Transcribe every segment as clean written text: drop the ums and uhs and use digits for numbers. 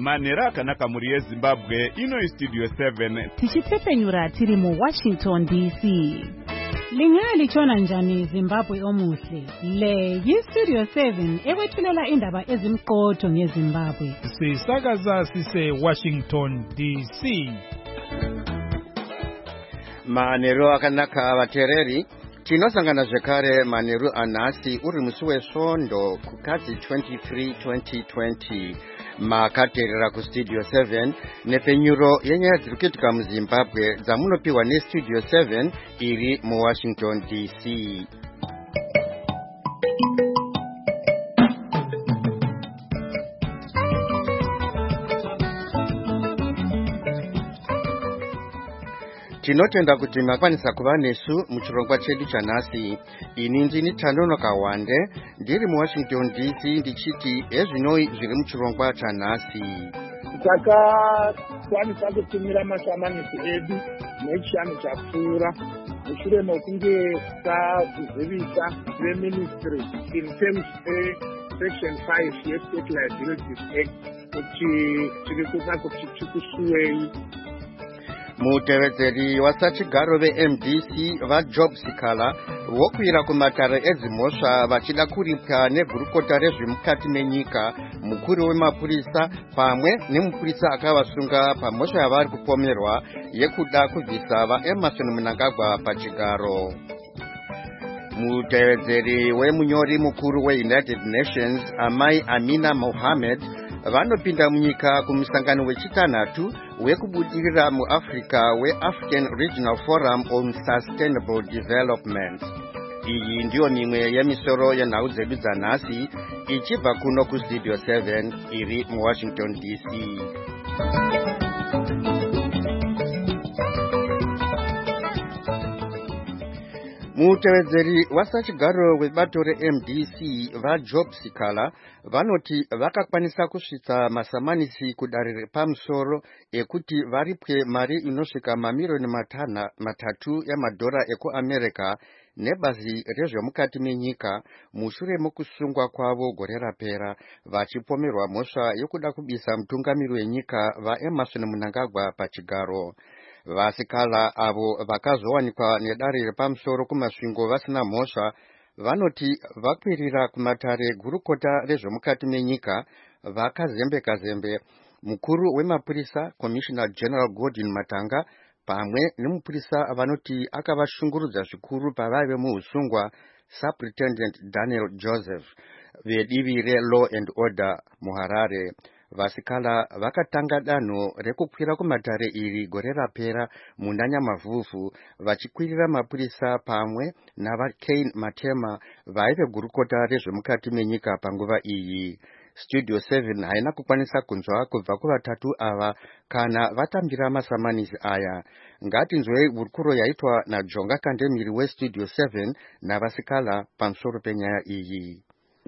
manhero akanaka muri yeZimbabwe. Ino Studio 7 tichitepfenyura tiri muWashington DC. Lingali chona njani Zimbabwe omuhle. Le yiStudio 7 ewethulela indaba ezimqotho ngeZimbabwe. Sisakaza sise Washington DC. Manhero akanaka vatereri. Tinosangana zvekare manheru anhasi uri musi wesvondo kukadzi 23 2020 makateerera kuStudio 7 nepfenyuro yenyaya dziri kuitika muZimbabwe dzamunopiwa neStudio 7 iri muWashington DC. Tinotenda kuti makwanisa kuva nesu muchirongwa chedu chanhasi. Ini ndini Tanono Kawande ndiri muWashington DC ndichiti ezvinoi zviri muchirongwa chanhasi. Takakwanisa kutumira masamanisi edu nechishanu chapfuura mushure mekunge tazivisa veministry in terms section 5 yeState Liabilities Act kuti tiri kuda kuti tikusuwei. Mutevedzeri wasachigaro veMDC vaJob Sikala vokwira kumatare edzimhosva vachida kuripwa negurukota rezvemukati menyika, mukuru wemapurisa pamwe nemupurisa akavasunga pamhosva yavari kupomerwa yekuda kubvisa vaEmmerson Mnangagwa pachigaro. Mutevedzeri wemunyori mukuru weUnited Nations Amai Amina Mohammed vanopinda munyika kumusangano wechitanhatu wekubudirira muAfrica weAfrican Regional Forum on Sustainable Development. Iyi ndiyo mimwe yemisoro yenhau dzedu dzanhasi ichibva kuno kuStudio 7 iri muWashington DC. Mutevedzeri wasachigaro webato reMDC vaJob Sikala vanoti vakakwanisa kusvitsa masamanisi kudare repamusoro ekuti varipwe mari inosvika mamiliyoni matatu emadhora ekuAmerica nebazi rezvemukati menyika mushure mokusungwa kwavo gore rapera vachipomerwa mhosva yokuda kubisa mutungamiri wenyika vaEmmerson Mnangagwa pachigaro. Vasikala avo vakazowanikwa nedare repamusoro kumasvingo vasina mhosva vanoti vakwirira kumatare gurukota rezvemukati menyika vakazembe mukuru wemapurisa Commissioner General Gordon Matanga pamwe nemupurisa vanoti akavashungurudza zvikuru pavaive muusungwa Superintendent Daniel Joseph vedivi reLaw and Order muHarare. Vasikala vakatanga danho rekukwira kumatare iri gore rapera muna Nyamavhuvhu vachikwirira mapurisa pamwe navaKane Matema vaive gurukota rezvemukati menyika panguva iyi. Studio 7 haina kukwanisa kunzwa kubva kuvatatu ava kana vatambira masamanisi aya. Ngatinzwei hurukuro yaitwa naJonga Kandemiri weStudio 7 navasikala pamusoro penyaya iyi.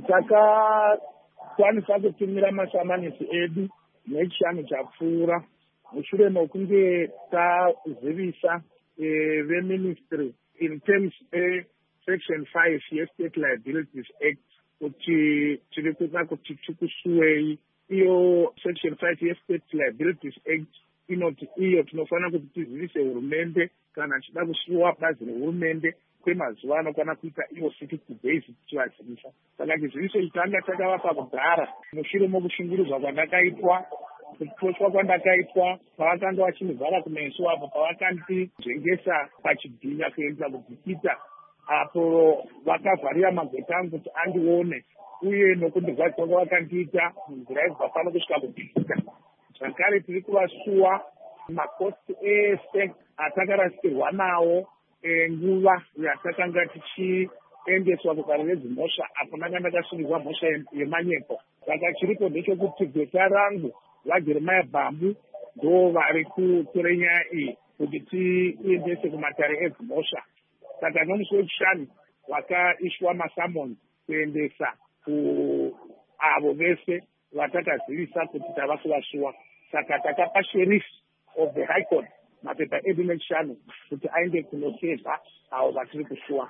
Takakwanisa kutumira masamanisi edu nechishanu chapfuura mushure mekunge tazivisa veministry in terms section 5 yeState Liabilities Act kuti tiri kuda kuti tikusuwei. Iyo section 5 yeState Liabilities Act inoti iyo tinofanira kuti tizivise hurumende kana tichida kusuwa bazi rehurumende kwemazuva anokwana kuita iwo 60 days tichivazivisa. Saka chiziviso chitanga takavapa kugara mushure mokushungurudzwa kwandakaitwa, kutoshwa kwandakaitwa pavakanga vachinivhara kumeso apo pavakandijengesa pachibhinya kuendesa kudhikita apo vakavharira magota angu kuti andione uye nokundirwadzwa kwavakandiita munzira yekubva pano kusvika kudhikita. Zvakare tiri kuvasuwa makosti ese atakarasikirwa nawo nguva yatakanga tichiendeswa kugaro redzimhosva apo ndanga ndakasungirwa mhosva yemanyepo. Saka chiripo ndechekuti gota rangu vaJeremiah Bambu ndo vari kutora nyaya iyi kuti tiendese kumatare edzimhosva. Saka nomusi wechishanu wakaiswa masamoni kuendesa kuavo vese vatakazivisa kuti tava kuvasuwa. Saka takapa sheriff of the High Court mapepa edu nechishanu kuti aende kunosevha avo vatiri kusuwa.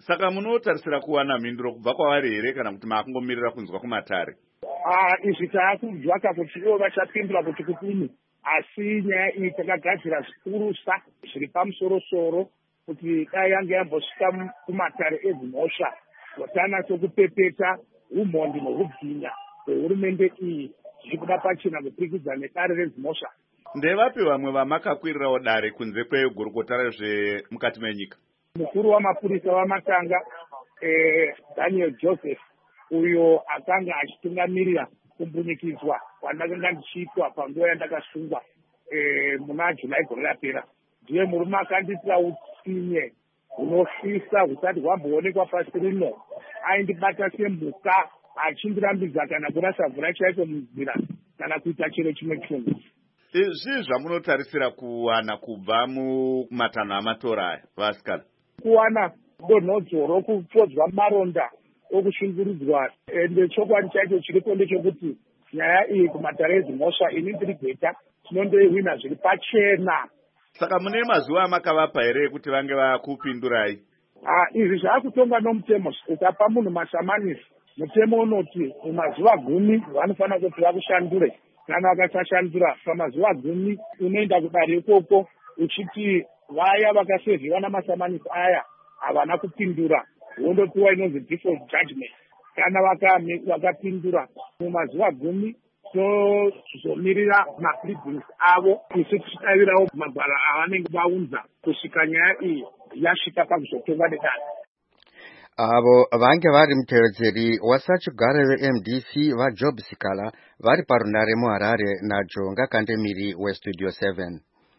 Saka munotarisira kuwana mhinduro kubva kwavari here kana kuti makungomirira kunzwa kumatare? Izvi taakunzwa kuti ivo vachapindura kuti kudini, asi nyaya iyi takagadzira zvikurusa zviri pamusoro-soro kuti dai yange yambosvika kumatare ezimhosva watanyatsokupepeta umhondi nohubwinya hwehurumende iyi zviri kuda pachena kupikidza nedare rezimhosva. Ndevapi vamwe vamakakwirirawo dare kunze kwegurukota rezvemukati menyika? Mukuru wamapurisa wamatanga Daniel Joseph, uyo akanga achitungamirira kumbunyikidzwa kwandakanga ndichiitwa panguva yandakasungwa muna Julai gore rapera, ndiye murume akanditira utsinye hunofisa husati hwamboonekwa pasi rino. Aindibata semhuka achindirambidza kana kurasa mvura chaiko munzira kana kuita chiro chimwe chinhu. Zvii zvamunotarisira kuwana kubva mumatanho amatora aya vasikana? Kuwana donhodzoro, kupodzwa maronda okushungurudzwa. Ende chokwadi chacho chiripo ndechekuti nyaya iyi kumatare ezimhosva ini ndiri gweta tinondoihwina zviri pachena. Saka mune mazuva amakavapa here kuti vange vakupindurai? Izvi zvaakutongwa nomutemo. Ukapa munhu masamanisi, mutemo unoti mumazuva 10 vanofanira kuti vakushandure. Kana vakasashandura pamazuva 10 unoenda kudare ikoko uchiti vaya vakasevhiwa namasamanisi aya havana kupindura, wondopiwa inonzi default judgment. Kana vakapindura mumazuva 10 tozomirira mapleadings avo isu tichidavirawo magwara avanenge vaunza kusvika nyaya iyi yasvika pakuzotongwa nedare. Avo vange vari mutevedzeri wasachigare veMDC vaJob Sikala vari parunare muHarare naJonga Kandemiri weStudio 7.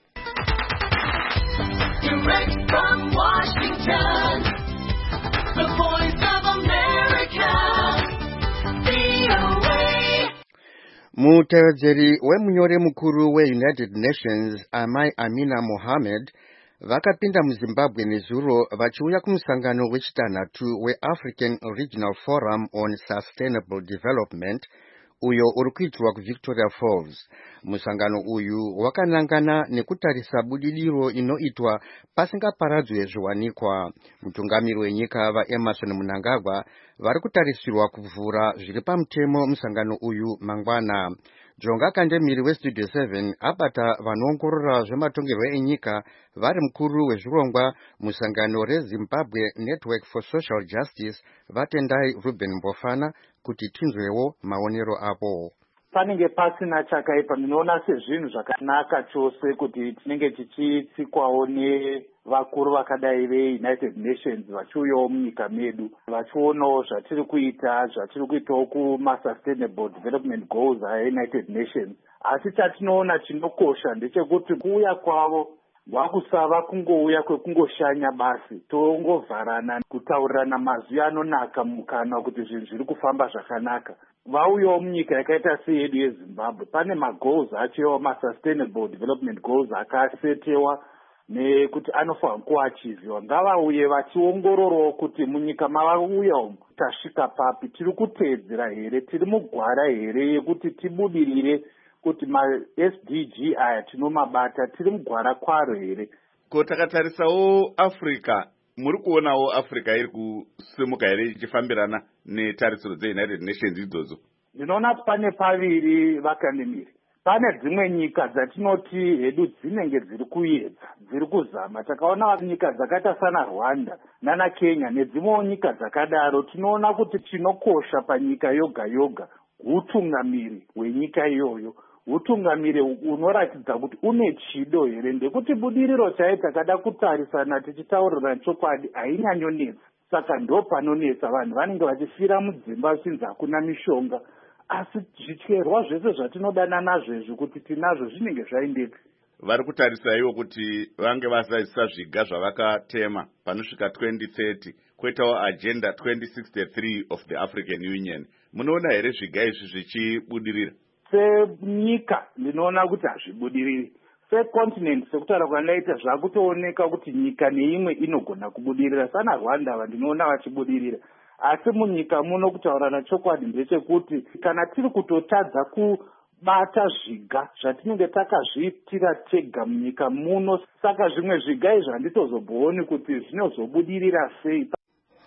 Direct from Washington, the Voice of America, VOA. Mutevedzeri wemunyori mukuru weUnited Nations Amai Amina Mohammed vakapinda muZimbabwe nezuro vachiuya kumusangano wechitanhatu weAfrican Regional Forum on Sustainable Development uyo uri kuitirwa kuVictoria Falls. Musangano uyu wakanangana nekutarisa budiriro inoitwa pasingaparadzwe zviwanikwa. Mutungamiri wenyika vaEmerson Mnangagwa vari kutarisirwa kuvhura zviri pamutemo musangano uyu mangwana. Jonga Kandemiri weStudio 7 abata vanoongorora zvematongerwo enyika vari mukuru wezvirongwa musangano reZimbabwe Network for Social Justice vatendai Ruben Mbofana kuti tinzwewo maonero avo. Panenge pasina chakaipa, ndinoona sezvinhu zvakanaka chose kuti tinenge tichitsikwawo nevakuru vakadai veUnited Nations vachiuyawo munyika medu vachionawo zvatiri kuitawo kuma-Sustainable Development Goals aUnited Nations. Asi chatinoona chinokosha ndechekuti kuuya kwavo vakusava kungouya kwekungoshanya basi, tongovharana kutaurirana mazwi anonaka mukana kuti zvinhu zviri kufamba zvakanaka. Vauyawo munyika yakaita seyedu yeZimbabwe, pane magoals achewa, ma-Sustainable Development Goals akasetewa nekuti anofanira kuachiviwa. Ngavauye vachiongororawo kuti munyika mavauya umu tasvika papi, tiri kuteedzera here, tiri mugwara here yekuti tibudirire kuti ma-SDG aya tinomabata, tiri mugwara kwaro here. Ko takatarisawo Africa, muri kuonawo Africa iri kusimuka here ichifambirana netarisiro dzeUnited Nations idzodzo? Ndinoona kuti pane paviri vakandimiri. Pane dzimwe nyika dzatinoti hedu dzinenge dziri kuedza, dziri kuzama. Takaona nyika dzakaita sana Rwanda nana Kenya nedzimwewo nyika dzakadaro. Tinoona kuti chinokosha panyika yoga yoga utungamiri hwenyika iyoyo, utungamiri unoratidza kuti une chido here, ndekuti budiriro chaiyo takada kutarisana tichitaurirana chokwadi hainyanyonetsa. Saka ndo panonetsa, vanhu vanenge vachifira mudzimba vachinzi hakuna mishonga. Asi zvityerwa zvese zvatinodanana nazvo izvi kuti tinazvo zvinenge zvaindeka. Vari kutarisaiwo kuti vange vasaisa zviga zvavakatema panosvika 2030 kwoitawo agenda 2063 of the African Union. Munoona here zviga izvi zvichibudirira? Senyika ndinoona kuti hazvibudiriri. Secontinent sekutaura kwandakaita zvakutooneka kuti nyika neimwe inogona kubudirira. Sana Rwanda vandinoona vachibudirira. Asi munyika muno kutaurana chokwadi ndechekuti kana tiri kutotadza kubata zviga zvatinenge takazviitira tega munyika muno, saka zvimwe zviga izvi handitozobvoni kuti zvinozobudirira sei.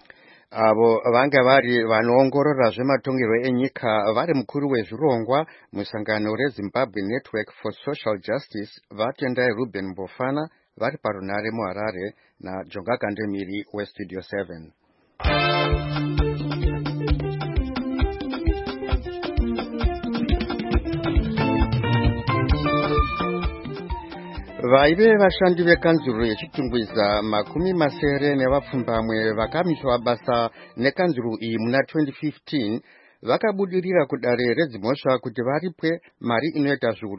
avo vanga vari vanoongorora zvematongerwo enyika vari mukuru wezvirongwa musangano reZimbabwe Network for Social Justice vatendai Ruben Mbofana vari parunare muHarare naJonga Kandemiri weStudio 7. Vaive vashandi vekanzuru yechitungwiza 70 nevapfumbamwe vakamiswa basa nekanzuru iyi muna 2015 vakabudirira kudare redzimhosva kuti varipwe mari inoita zviuru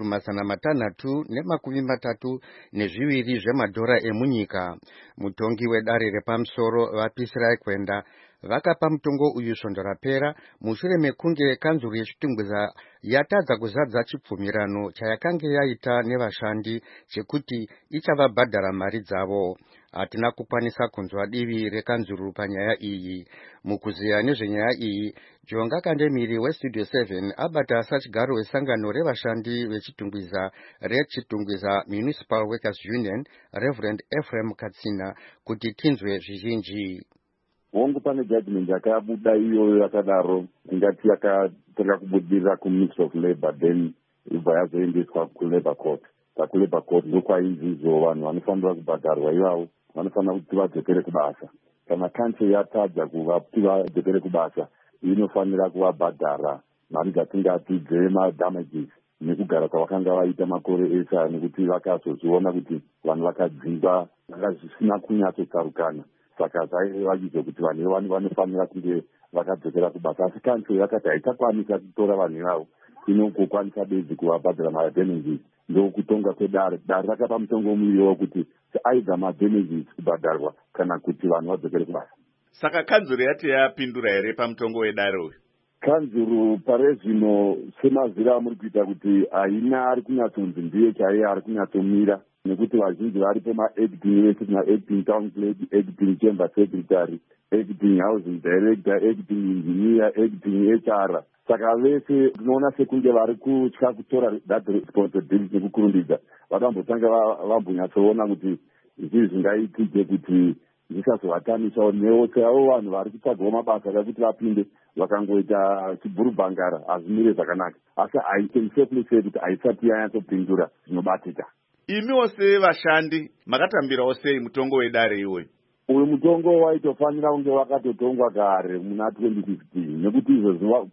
332 zvemadhora emunyika. Mutongi wedare repamusoro vaPisirai Kwenda vakapa mutongo uyu svondo rapera mushure mekunge kanzuru yechitungwiza yatadza kuzadza chibvumirano chayakange yaita nevashandi chekuti ichavabhadhara mari dzavo. Hatina kukwanisa kunzwa divi rekanzuru panyaya iyi. Mukuziya nezvenyaya iyi, Jonga Kandemiri weStudio 7 abata sachigaro wesangano revashandi vechitungwiza reChitungwiza Municipal Workers Union, Reverend Ephraim Katsina, kuti tinzwe zvizhinji. Hongu pane judgment yakabuda iyoyo yakadaro ingati yakatanga kubudirira kuMinistry of Labour then ibva yazoendeswa kuLabour Court. PakuLabour Court ndokwaizvizvo vanhu vanofanira kubhadharwa ivavo vanofanira kuti vadzokere kubasa. Kana council yatadza kuti vadzokere kubasa inofanira kuvabhadhara mari dzatingati dzemadamages nekugara kwavakanga vaita makore ese nekuti vakazozviona kuti vanhu vakadzingwa zvisina kunyatsotsarukana. Saka zvaivakidza kuti vanhu vanofanira kunge vakadzokera kubasa. Asi council yakati haitakwanisa kutora vanhu ivavo, inongokwanisa bedzi kuvabhadhara madamages. Ndokutonga kwedare. Dare rakapa mutongo muiwo kuti aidha madamages kubhadharwa kana kuti vanhu vadzokere kubasa. Saka kanzuru yati yapindura here pamutongo wedare uyu? Kanzuru pare zvino semazira amuri kuita kuti haina ari kunyatsonzi ndiye chaiye ari kunyatsomira, nekuti vazhinji varipo maacting vese, maacting town clerk, acting chamber secretary, acting housing director, acting engineer, acting HR. Saka vese tinoona sekunge vari kutya kutora that responsibility nekukurumbidza. Vakambotanga vambonyatsoona kuti izvi zvingaitike kuti zvisazovatamiswa newo vanhu vari kutsvagawo mabasa kuti vapinde vakangoita chibhurubhangara hazvimire zvakanaka. Asi I can safely say kuti haisati yanyatsopindura zvinobatika. Imiwo sevashandi makatambirawo sei mutongo wedare iwoyu? Uyu mutongo waitofanira kunge wakatotongwa kare muna 2015 nekuti izvozvo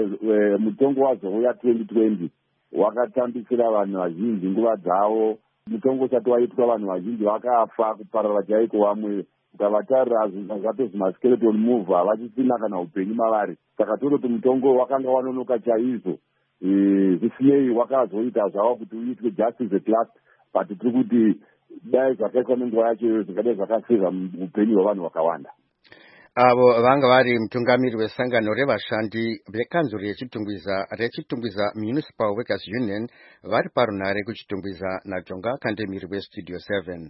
mutongo wazouya 2020 wakatambisira vanhu vazhinji nguva dzavo. Mutongo usati waitwa vanhu vazhinji vakafa kuparara chaiko, vamwe ukavatarira zvatozvi maskeleton move havachisina kana upenyu mavari. Saka tototi mutongo wakanga wanonoka chaizvo. Zvisinei wakazoita zvavo kuti uitwe justice at last, but tiri kuti dai zvakaitwa nenguva yacho zvingadai zvakaseva upenyu hwevanhu vakawanda. Avo vanga vari mutungamiri wesangano revashandi vekanzuru reChitungwiza Municipal Workers Union vari parunare kuChitungwiza naJonga Kandemiri weStudio 7.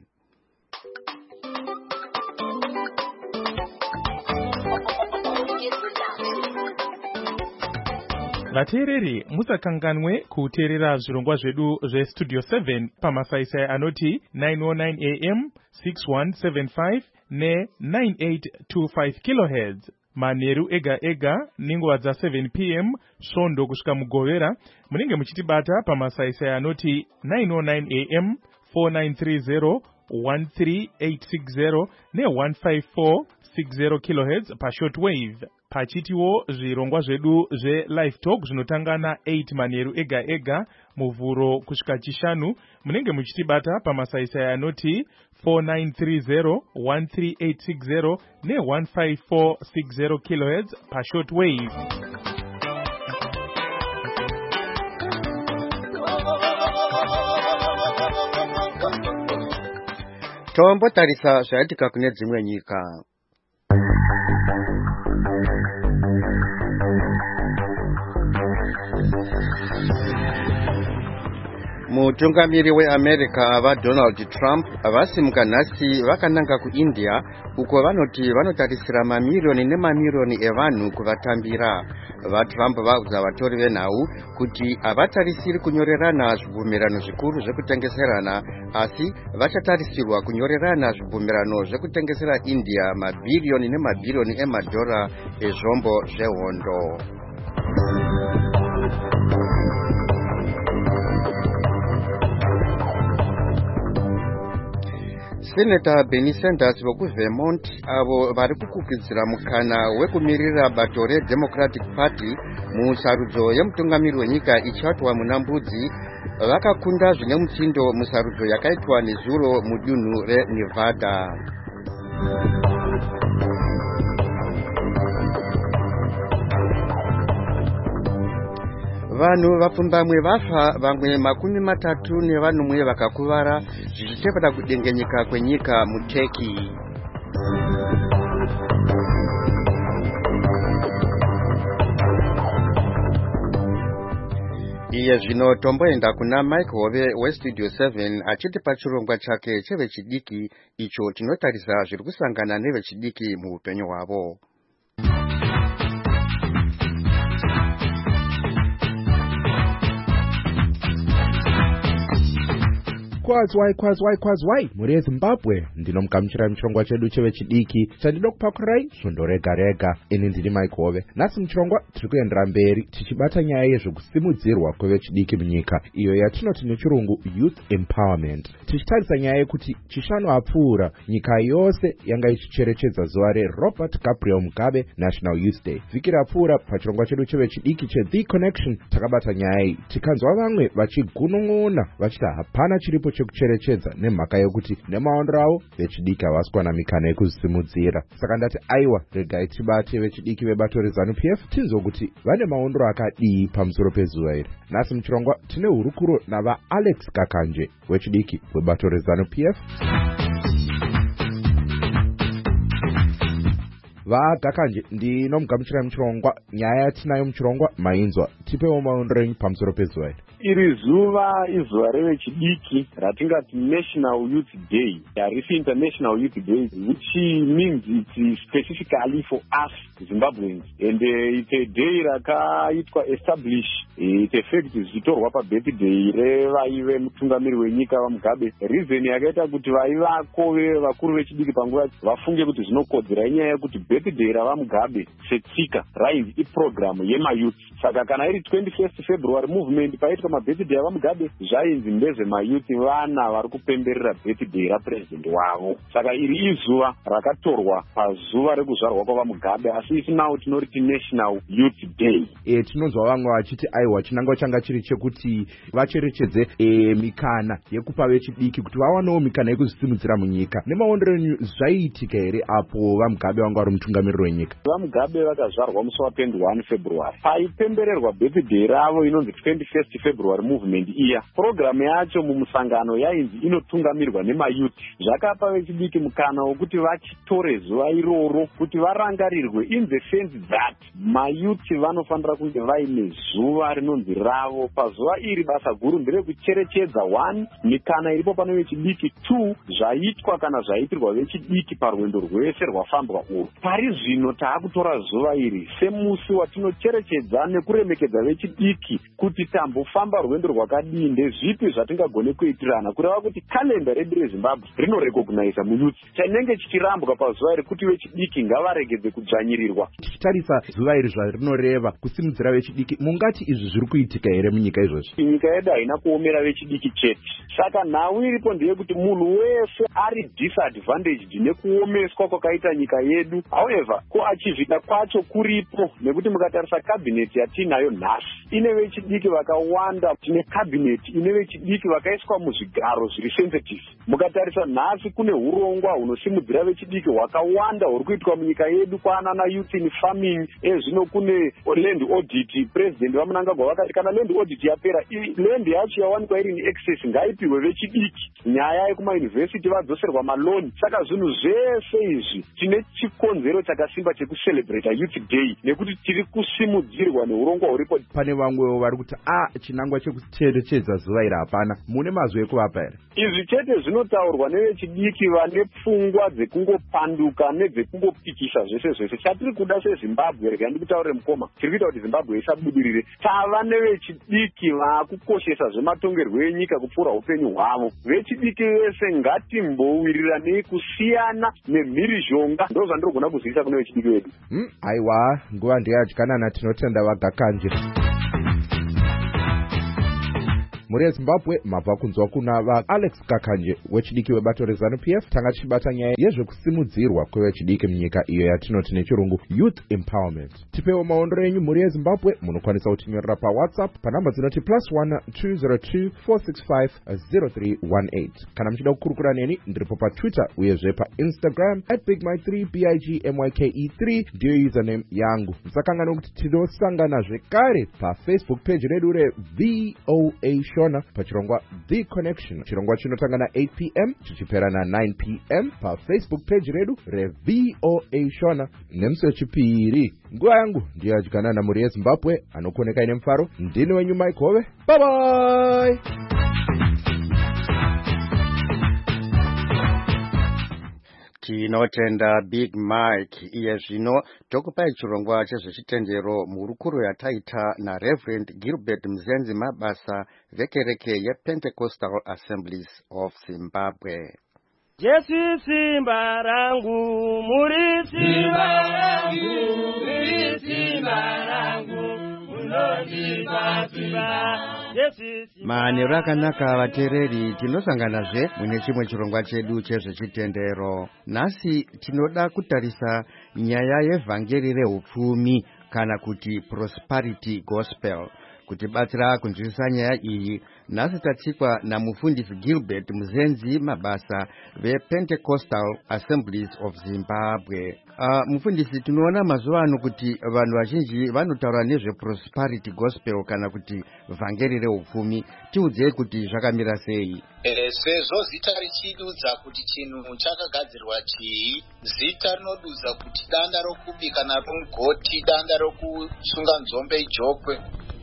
Vateereri musakanganwe kuteerera zvirongwa zvedu zveStudio 7 pamasaisai anoti 909 AM, 6175 ne9825 kHz. Manheru ega ega nenguva dza7 PM svondo kusvika mugovera munenge muchitibata pamasaisai anoti 909 AM, 4930 13860 ne15460 kHz pashortwave. Pachitiwo zvirongwa zvedu zveLive Talk zvinotanga na8 manheru ega ega muvhuro kusvika chishanu munenge muchitibata pamasaisai anoti 4930 13860 ne15460 kHz pashortwave. Tombotarisa zvaitika kune dzimwe nyika. Mutungamiri weAmerica vaDonald Trump vasimuka nhasi vakananga kuIndia uko vanoti vanotarisira mamirioni nemamirioni evanhu kuvatambira. VaTrump vaudza vatori venhau kuti havatarisiri kunyorerana zvibvumirano zvikuru zvekutengeserana, asi vachatarisirwa kunyorerana zvibvumirano zvekutengesera India mabhirioni nemabhirioni emadhora ezvombo zvehondo. Senator Bernie Sanders vekuVermont avo vari kukurudzira mukana wekumirira bato reDemocratic Party musarudzo yemutungamiri wenyika ichaitwa muna Mbudzi vakakunda zvine mutsindo musarudzo yakaitwa nezuro mudunhu reNevada. Vanhu vapfumbamwe vafa, vamwe 30 vakakuvara zvichitevera kudengenyeka kwenyika muTurkey. Iye zvino tomboenda kuna Mike Hove weStudio 7 achiti pachirongwa chake chevechidiki icho chinotarisa zviri kusangana nevechidiki muupenyu hwavo. Kwazwai muri eZimbabwe ndinomugamuchira muchirongwa chedu chevechidiki chandido kupakurai svondo rega rega. Ini ndini Mike Hove. Nhasi muchirongwa tiri kuendera mberi tichibata nyaya yezvekusimudzirwa kwevechidiki munyika, iyo yatinoti nechirungu youth empowerment, tichitarisa nyaya yekuti chishanu apfuura nyika yose yanga ichicherechedza zuva reRobert Gabriel Mugabe National Youth Day. Vhiki rapfuura pachirongwa chedu chevechidiki cheThe Connection takabata nyaya iyi, tikanzwa vamwe vachigunun'una vachiti hapana chiripo chekucherechedza nemhaka yekuti nemaondro avo vechidiki havasi kuwana mikana yekuzisimudzira. Saka ndati aiwa, regai tibate vechidiki vebato reZANU-PF tinzwe kuti vane maondro akadii pamusoro pezuva iri. Nhasi muchirongwa tine hurukuro navaAlex Kakanje wechidiki webato reZANU-PF. VaGakanje ndinomugamuchira muchirongwa. Nyaya yatinayo muchirongwa mainzwa, tipewo maondro enyu pamusoro pezuva iri. Iri zuva izuva revechidiki ratingati National Youth Day, harisi International Youth Day, which means it's specifically for us Zimbabweans, and it's a day rakaitwa establish, it's effect zvitorwa pabirthday revaive mutungamiri wenyika vaMugabe. Reason yakaita kuti vaivako vakuru vechidiki panguva vafunge kuti zvinokodzera inyaya yekuti birthday ravaMugabe setsika rainzi iprogram yemayouth. Saka kana iri 21st February movement paitwa mabirthday avaMugabe zvainzi ndezvemayouth, vana vari kupemberera birthday rapresident wavo. Saka iri izuva rakatorwa pazuva rekuzvarwa kwavaMugabe, asi isi nawo tinoriti National Youth Day. Tinonzwa vamwe vachiti aiwa chinangwa changa chiri chekuti vacherechedze mikana yekupa vechidiki kuti vawanewo mikana yekuzisimudzira munyika. Nemaondero enyu zvaiitika here apo vaMugabe vanga vari mutungamiriri wenyika? VaMugabe vakazvarwa musi wa21 February. Paipembererwa birthday ravo inonzi 21st February movement iya. Program yacho mumusangano yainzi inotungamirwa nemayouth. Zvakapa vechidiki mukana wekuti vachitore zuva iroro kuti varangarirwe, in the sense that mayouth vanofanira kunge vaine zuva rinonzi ravo. Pazuva iri basa guru nderekucherechedza 1 mikana iripo pano vechidiki, 2 zvaitwa kana zvaitirwa vechidiki parwendo rwese rwafambwa urwu. Pari zvino taakutora zuva iri semusi watinocherechedza nekuremekedza vechidiki kuti tambofamba rwendo rwakadii, ndezvipi zvatingagone kuitirana kureva kuti kalenda redu reZimbabwe rinorekognaiza muyouth. Chanenge chichirambwa pazuva iri kuti vechidiki ngavaregedze kudzvanyirirwa. Tichitarisa zuva iri zvarinoreva kusimudzira vechidiki, mungati izvi zviri kuitika here munyika izvozvi? Nyika yedu haina kuomera vechidiki chete. Saka nhau iripo ndeyekuti munhu wese ari disadvantaged nekuomeswa kwakaita nyika yedu. However, kuachivhita kwacho kuripo, nekuti mukatarisa kabineti yatinayo nhasi ine vechidiki vakawanda. Tine kabineti ine vechidiki vakaiswa muzvigaro zviri sensitive. Mukatarisa nhasi kune urongwa hunosimudzira vechidiki hwakawanda huri kuitwa munyika yedu, kwaanana youth in farming. Zvino kune land audit. President vaMnangagwa vakati kana land audit yapera, land yacho yawanikwa iri in excess ngaipiwe vechidiki. Nyaya yekumayunivhesiti vadzoserwa maloni. Saka zvinhu zvese izvi tine chikonzero chikonzero chakasimba chekucelebrata youth day nekuti tiri kusimudzirwa neurongwa huripo. Pane vamwewo vari kuti chinangwa chekucherechedza zuva iri hapana. Mune mazwi ekuvapa here? Izvi chete zvinotaurwa nevechidiki vane pfungwa dzekungopanduka nedzekungopikisa zvese zvese. Chatiri kuda seZimbabwe, rega ndikutaurire mukoma, tiri kuita kuti Zimbabwe isabudirire. Tava nevechidiki vakukoshesa zvematongerwo enyika kupfuura upenyu hwavo. Vechidiki vese ngatimbowirirane kusiyana nemhirizhonga. Ndo zvandinogona kuzivisa kune vechidiki vedu. Aiwa, nguva ndeyadyanana, tinotenda vagakanje. Muri yeZimbabwe mabva kunzwa kuna vaAlex Kakanje wechidiki webato reZANU-PF. Tanga tichibata nyaya yezvekusimudzirwa kwevechidiki munyika iyo yatinoti nechirungu Youth Empowerment. Tipewo maondero enyu muri yeZimbabwe, munokwanisa kutinyorera paWhatsApp panhamba dzinoti +1 202 465 0318. Kana muchida kukurukura neni ndiripo paTwitter uyezve paInstagram @bigmy3 BIGMYKE3 ndiyo username yangu. Musakangana kuti tinosangana zvekare paFacebook page redu reVOA Show pachirongwa The Connection. Chirongwa chinotanga na 8 p.m. chichipera na 9 p.m. pa Facebook page redu reVOA Shona. Nemusi wechipiri. Nguva yangu ndiyadyanana muri yeZimbabwe, anokuoneka ine mfaro. Ndini wenyu Mike Hove. Bye bye. Tinotenda Big Mike. Iye zvino tokupai chirongwa chezvechitendero murukuru yataita naReverend Gilbert Mzenzi Mabasa vekereke yePentecostal Assemblies of Zimbabwe. Jesu simba rangu, muri simba rangu, muri simba rangu, munondipa simba. Manero akanaka vateereri, tinosanganazve mune chimwe chirongwa chedu chezvechitendero. Nhasi tinoda kutarisa nyaya yevhangeri reupfumi kana kuti prosperity gospel. Kutibatsira kunzwisisa nyaya iyi, nhasi tatsikwa namufundisi Gilbert Mzenzi Mabasa vePentecostal Assemblies of Zimbabwe. Mufundisi, tinoona mazuva ano kuti vanhu vazhinji vanotaura nezveprosperity gospel kana kuti vhangeri reupfumi. Tiudzei kuti zvakamira sei? Sezvo zita richidudza kuti chinhu chakagadzirwa chii, zita rinodudza kuti danda rokubika naro mugoti, danda rokusunga nzombe ijokwe,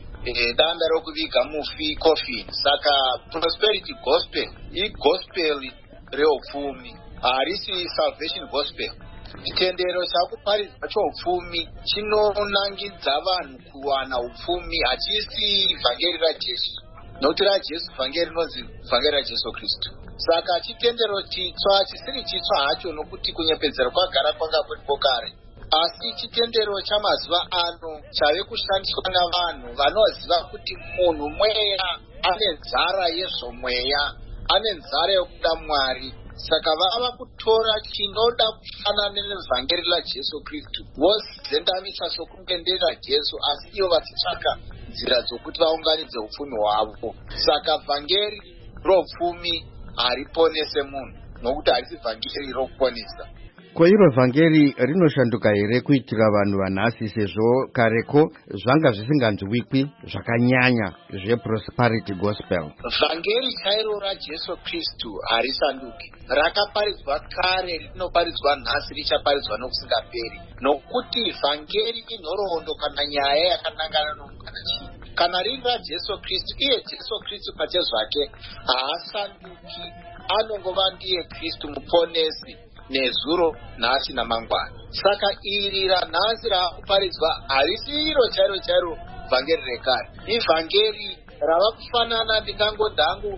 danda rokuviga mufi coffin. Saka prosperity gospel igospel reupfumi, harisi salvation gospel. Chitendero chakuparidzwa choupfumi chinonangidza vanhu kuwana upfumi, hachisi vhangeri raJesu. Nokuti raJesu vhangeri rinonzi vhangeri raJesu Kristu. Saka chitendero chitsva, chisiri chitsva hacho nokuti kunyepedzera kwagara kwanga kuripo kare. Asi chitendero chamazuva ano chave kushandiswa navanhu vanoziva kuti munhu mweya ane nzara yezvomweya, ane nzara yokuda Mwari. Saka vava kutora chinoda kufanana nevhangeri raJesu Kristu, vozendamisa sokunge nderaJesu, asi ivo vachitsvaka nzira dzokuti vaunganidze upfumi hwavo. Saka vhangeri roupfumi hariponese munhu, nokuti harisi vhangeri rokuponesa. Ko iro vhangeri rinoshanduka here kuitira vanhu vanhasi, sezvo kareko zvanga zvisinganzwikwi zvakanyanya zveprosperity gospel? Vhangeri chairo raJesu Kristu harisanduki. Rakaparidzwa kare, rinoparidzwa nhasi, richaparidzwa nokusingaperi. Nokuti vhangeri inhoroondo kana nyaya yakanangana nomukana chii. Kana riri raJesu Kristu, iye Jesu Kristu pachezvake haasanduki, anongova ndiye Kristu muponesi nezuro, nhasi namangwana. Saka iri ranhasi raakuparidzwa harisi iro chairo vhangeri rekare. Ivhangeri rava kufanana ndingangodhangu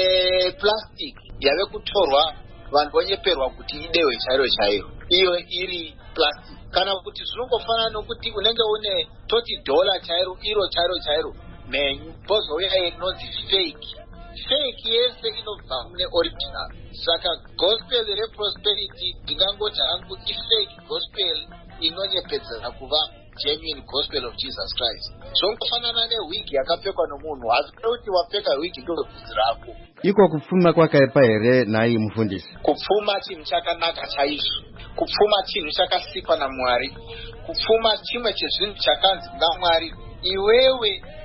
neplastic yave kutorwa vanhu vonyeperwa kuti idewe chairo. Iyo iri plastic. Kana kuti zvinongofanana nokuti unenge une $30 chairo, iro chairo mhenyu, pozouya inonzi fake. Fake yese inobva mune original. Saka gospel reprosperity ndingangoti hangu ifake gospel inonyepedzera kuva genuine gospel of Jesus Christ. Zvongofanana newigi yakapfekwa nomunhu, hasi kuti wapfeka wigi ndobvudzi rako. Iko kupfuma kwakaipa here nhai mufundisi? Kupfuma chinhu chakanaka chaizvo. Kupfuma chinhu chakasikwa naMwari. Kupfuma chimwe chezvinhu chakanzi naMwari, iwewe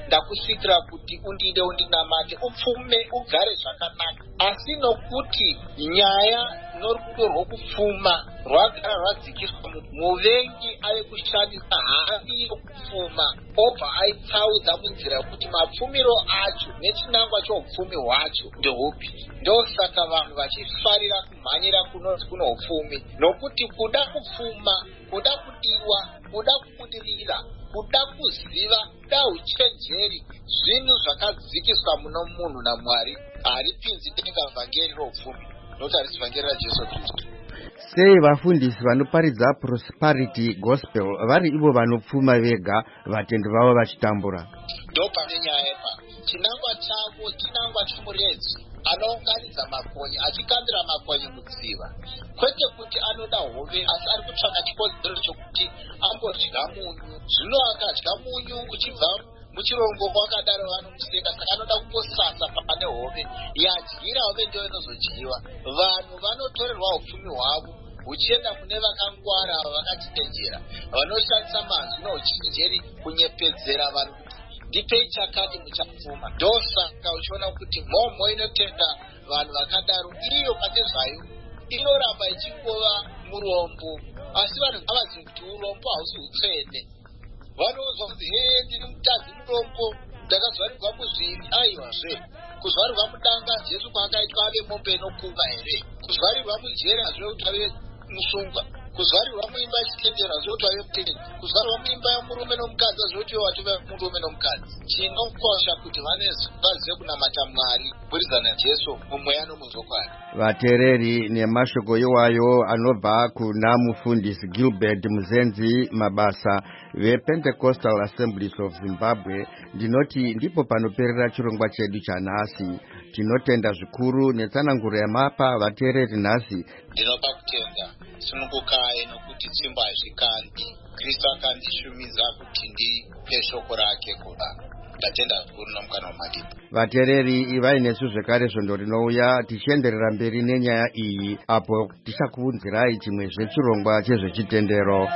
ndakusvikira kuti undide undinamate upfume ugare zvakanaka, asi nokuti nyaya norudo rwokupfuma rwagara rwadzikiswa, muvengi ave kushandisa hati yokupfuma obva aitsaudza munzira yokuti mapfumiro acho nechinangwa choupfumi hwacho ndehupi. Ndosaka vanhu vachifarira kumhanyira kunonzi kuno upfumi, nokuti kuda kupfuma, kuda kudiwa, kuda kubudirira, kuda kuziva, kuda uchenjeri, zvinhu zvakadzikiswa muno munhu naMwari. Haripinzi denga vhangeri roupfumi, nokuti harisi vhangeri raJesu Kristu. Sei vafundisi vanoparidza prosperity gospel vari ivo vanopfuma vega, vatendi vavo vachitambura? Ndopane nyaya yepa chinangwa chavo chinangwa chomurezi anounganidza makonye achikandira makonye mudziva, kwete kuti anoda hove, asi ari kutsvaka chikodzero chokuti ambodya munyu. Zvino akadya munyu uchibva muchirongo wakadaro vanomuseka, saka anoda kumbosasa pane hove yadyira hove ndiyo inozodyiwa. Vanhu vanotorerwa upfumi hwavo huchienda kune vakangwara vakatitenjera, vanoshandisa mazwi nouchenjeri kunyepedzera vanhu ndipei chakati muchapfuma. Ndosaka uchiona kuti mhomho inotenda vanhu vakadaro iyo pate zvayo inoramba ichingova murombo, asi vanhu ngavazive kuti urombo hausi utsvene. Vanozwa kuti ndiri mutadzi murombo, ndakazvarirwa muzviri. Aiwazve, kuzvarirwa mudanga Jesu kwaakaitwa ave mombe inokuva here? Kuzvarirwa mujeri hazvo kuti ave musungwa? Kuzvarirwa muimba yechitendero hazvo kuti ave mutendi? Kuzvarirwa muimba yomurume nomukadzi hazvo kuti watove murume nomukadzi? Chinokosha kuti vazive kunamata Mwari kuburikidza naJesu mumweya nomuzokwadi. Vateereri, nemashoko iwayo anobva kuna mufundisi Gilbert Muzenzi Mabasa vePentecostal Assemblies of Zimbabwe, ndinoti ndipo panoperera chirongwa chedu chanhasi. Tinotenda zvikuru netsananguro yamapa vateereri nhasi. Ndinoda kutenda sunungukai nokuti tsimba hazvikandi. Kristu akandishumidza kuti ndipe shoko rake kuvanhu. Ndatenda zvikuru nomukana wamadipo. Vateereri, vainesu zvekare svondo rinouya tichienderera mberi nenyaya iyi, apo tichakuunzirai chimwe zvechirongwa chezvechitendero.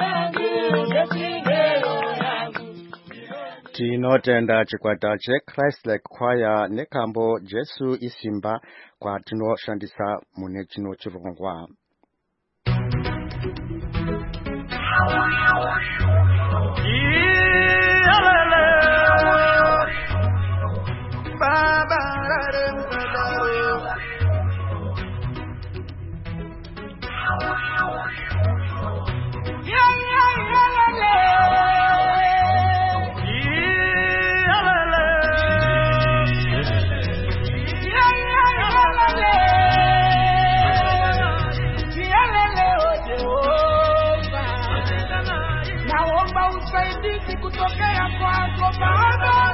Tinotenda chikwata cheChrist Like Choir nekambo Jesu Isimba kwatinoshandisa mune chino chirongwa. Kutokea kwako Baba,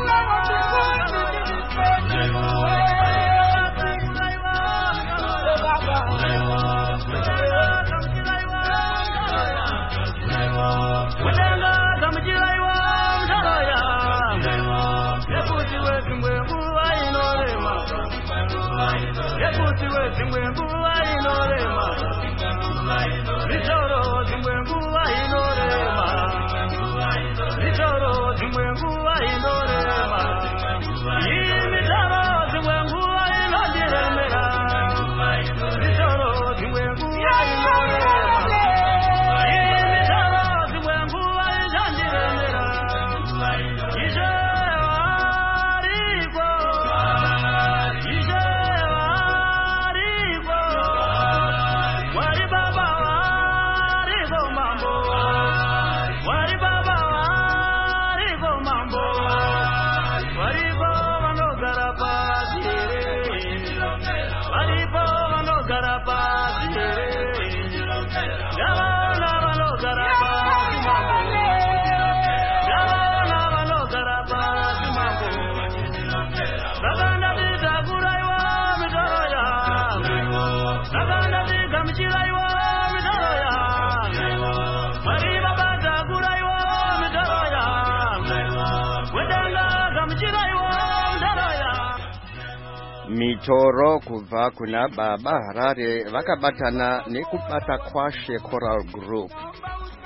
mitoro kubva kuna Baba Harare vakabatana nekubata Kwashe Choral Group.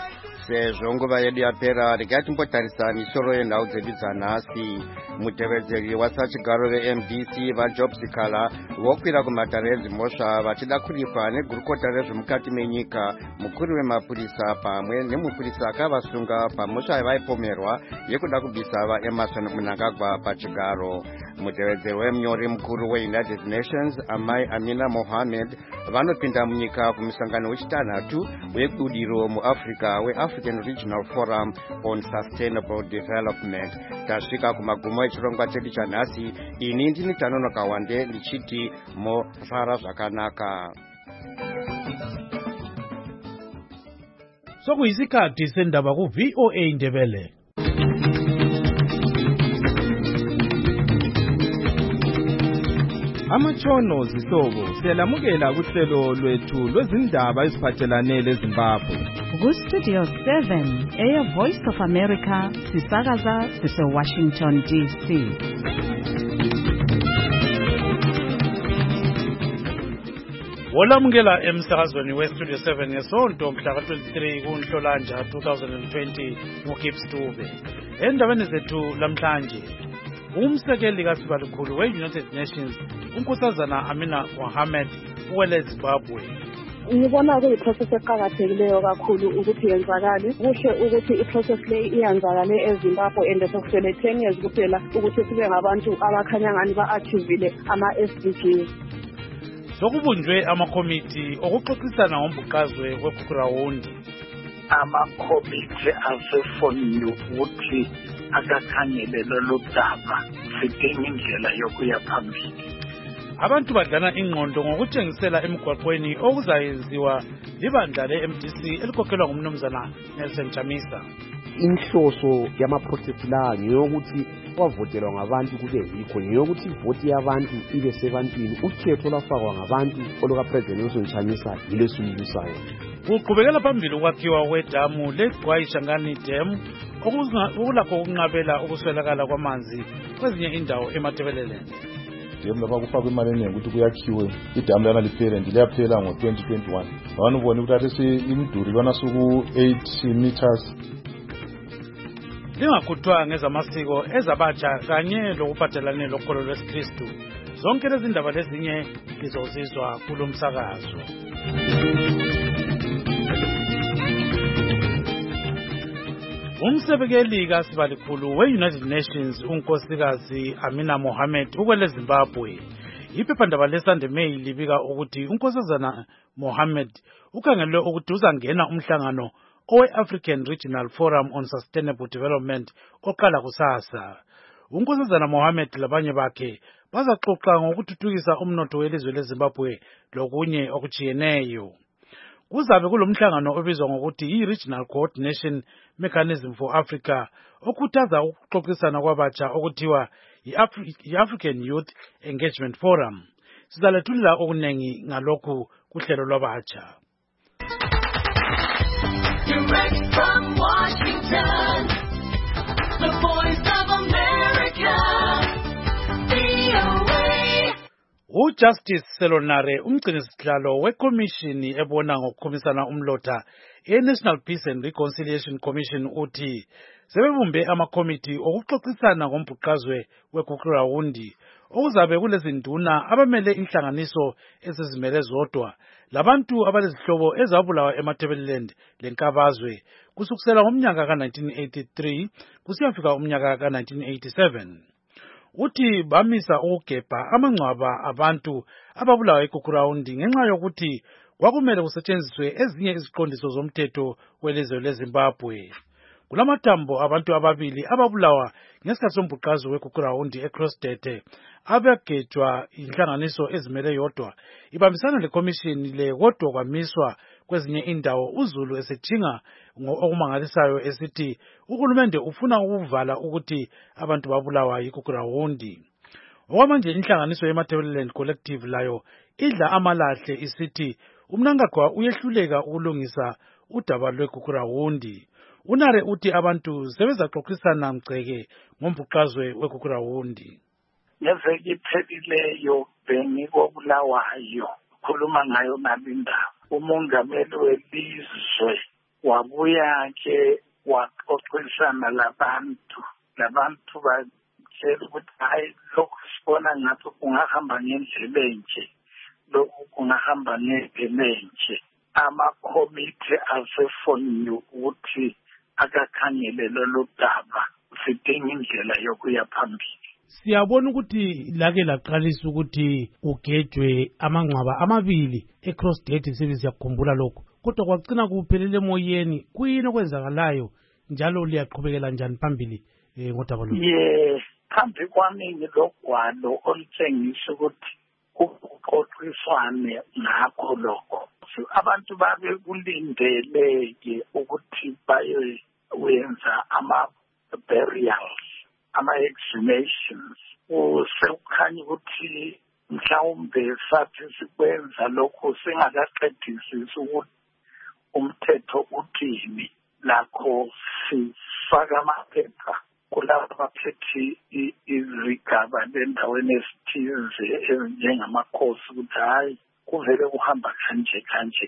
sezvo nguva yedu yapera regai timbotarisa misoro yenhau dzedu dzanhasi. Mutevedzeri wasachigaro veMDC vaJob Sikala vokwira kumatare edzimhosva vachida kuripa negurukota rezvemukati menyika. Mukuru wemapurisa pamwe nemupurisa akavasunga pamhosva yavaipomerwa yekuda kubvisa vaEmerson Mnangagwa pachigaro. Mutevedzeri wemunyori mukuru weUnited Nations Amai Amina Mohamed vanopinda munyika kumusangano wechitanhatu webudiro muAfrica weAfrican Regional Forum on Sustainable Development. Tasvika kumagumo echirongwa chedu chanhasi. Ini ndini Tanonoka Wande ndichiti mofara zvakanaka. Sokuyisikhathi sendaba ku VOA Ndebele. Amatshono zihlobo siyalamukela kuhlelo lwethu lwezindaba eziphathelane leZimbabwe. Ku-Studio 7 eya Voice of America sisakaza sise-Washington DC. Wolamukela emsakazweni we-Studio 7 ngesonto mhla ka-23 kuNhlolanja 2020 nguGibbs Dube. Endabeni zethu lamhlanje, umsekeli kaSibalukhulu we-United Nations unkosazana Amina Mohamed uwele Zimbabwe. Ngibona kuyiprocess eqhakathekileyo kakhulu ukuthi yenzakale. Kuhle ukuthi iprocess le iyenzakale eZimbabwe and sokusele 10 years kuphela ukuthi sibe ngabantu abakhanya ngani ba-achievile ama-SDGs. Sokubunjwe amakomiti okuxoxisana ngombhuqazwe weGugurawundi. Amakomiti asefoniwe ukuthi akakhangele lolu daba sidinga indlela yokuya phambili. Abantu badlana ingqondo ngokutshengisela emigwaqweni okuzayenziwa libandla leMDC elikhokhelwa ngumnumzana Nelson Chamisa. Inhloso yamaproject la ngeyokuthi kwavotelwa ngabantu kube yikho, ngeyokuthi ivoti yabantu ibe sebantwini. Ukhetho lwafakwa ngabantu oluka President Nelson Chamisa yilesulusayo. Kuqhubekela phambili ukwakhiwa kwedamu leGqwayi Shangani Dam okulakho ukunqabela ukuswelakala kwamanzi kwezinye indawo eMatebeleland. Dam lapha kufakwa imali eningi ukuthi kuyakhiwe idamu lana liphele liyaphela ngo-2021. Abantu ubone ukuthi athi imiduri lwana suku 8 meters. Lingakhuthwa ngezamasiko ezabatsha kanye lokuphathelane lokholo lwesikristu. Zonke lezi ndaba lezinye lizozizwa kulo msakazo. Umsekeli kaSibalukhulu we-United Nations unkosikazi Amina Mohamed ukwele Zimbabwe. Iphephandaba leSunday Mail libika ukuthi unkosazana Mohamed ukhangelwe ukuthi uzangena umhlangano owe-African Regional Forum on Sustainable Development oqala kusasa. Unkosazana Mohamed labanye bakhe bazaxoxa ngokuthuthukisa umnotho welizwe leZimbabwe lokunye okujiyeneyo. Kuzabe kulomhlangano obizwa ngokuthi i-Regional Coordination Mechanism for Africa okhuthaza ukuxoxisana kwabatsha okuthiwa i-African Youth Engagement Forum. Sizalethulula okunengi ngalokhu kuhlelo lwabatsha. Direct from Washington, the Voice of America, VOA. UJustice Selonare umgcinisihlalo wekomishini ebona ngokukhomisana umlotha e-National Peace and Reconciliation Commission uthi sebebumbe amakomiti okuxoxisana ngombhuqazwe weGugurawundi okuzabe kulezinduna abamele inhlanganiso ezizimele zodwa labantu abalezihlobo ezabulawa eMatebeleland lenkabazwe kusukela ngomnyaka ka-1983 kusiyafika umnyaka ka-1987. Uthi bamisa ukugebha amangcwaba abantu ababulawa eGugurawundi ngenxa yokuthi kwakumele kusetshenziswe ezinye iziqondiso zomthetho welizwe leZimbabwe. Kulamathambo abantu ababili ababulawa ngesikhathi sombhuqazwe weGugurawundi eCrossdete abagejwa inhlanganiso ezimele yodwa ibambisana lekomishini le kodwa kwamiswa kwezinye indawo uZulu esethinga okumangalisayo esithi uhulumende ufuna ukuvala ukuthi abantu babulawa yiGugurawundi. Okwamanje inhlanganiso yeMatebeleland Collective layo idla amalahle isithi uMnangagwa uyehluleka ukulungisa udaba lweGugurawundi. Unare uthi abantu sebezaxoxisana mgceke ngombhuqazwe weGugurawundi. Ngeveki iphelileyo bengikobulawayo khuluma ngayo nalindaba. Umongameli welizwe wabuya-ke waxoxisana labantu batshela ukuthi hayi lokhu sibona ngathi kungahamba ngendlela enje, lokhu kungahamba ngendlela enje. Amakhomithi asefoniwe ukuthi akakhangele lolu daba, sidinga indlela yokuya phambili. Siyabona ukuthi lake laqalisa ukuthi ugejwe amangcwaba amabili eCross Date Service, yakukhumbula lokho, kodwa kwagcina kuphelele emoyeni. Kuyini okwenzakalayo njalo liyaqhubekela njani phambili ngodaba lo? Phambi kwami ngilogwalo olutshengisa ukuthi kuxoxiswane ngakho lokho. Abantu babe kulindeleke ukuthi bayoyenza ama-burials, ama-exhumations. Sekukhanya ukuthi mhlawumbe sathi sikwenza lokho singakaqedisisi ukuthi umthetho uthini. Lakho sifaka amaphepha kulabo abaphethe izigaba lendaweni ezithize ezinjengamakhosi ukuthi hayi kuvele kuhamba kanje.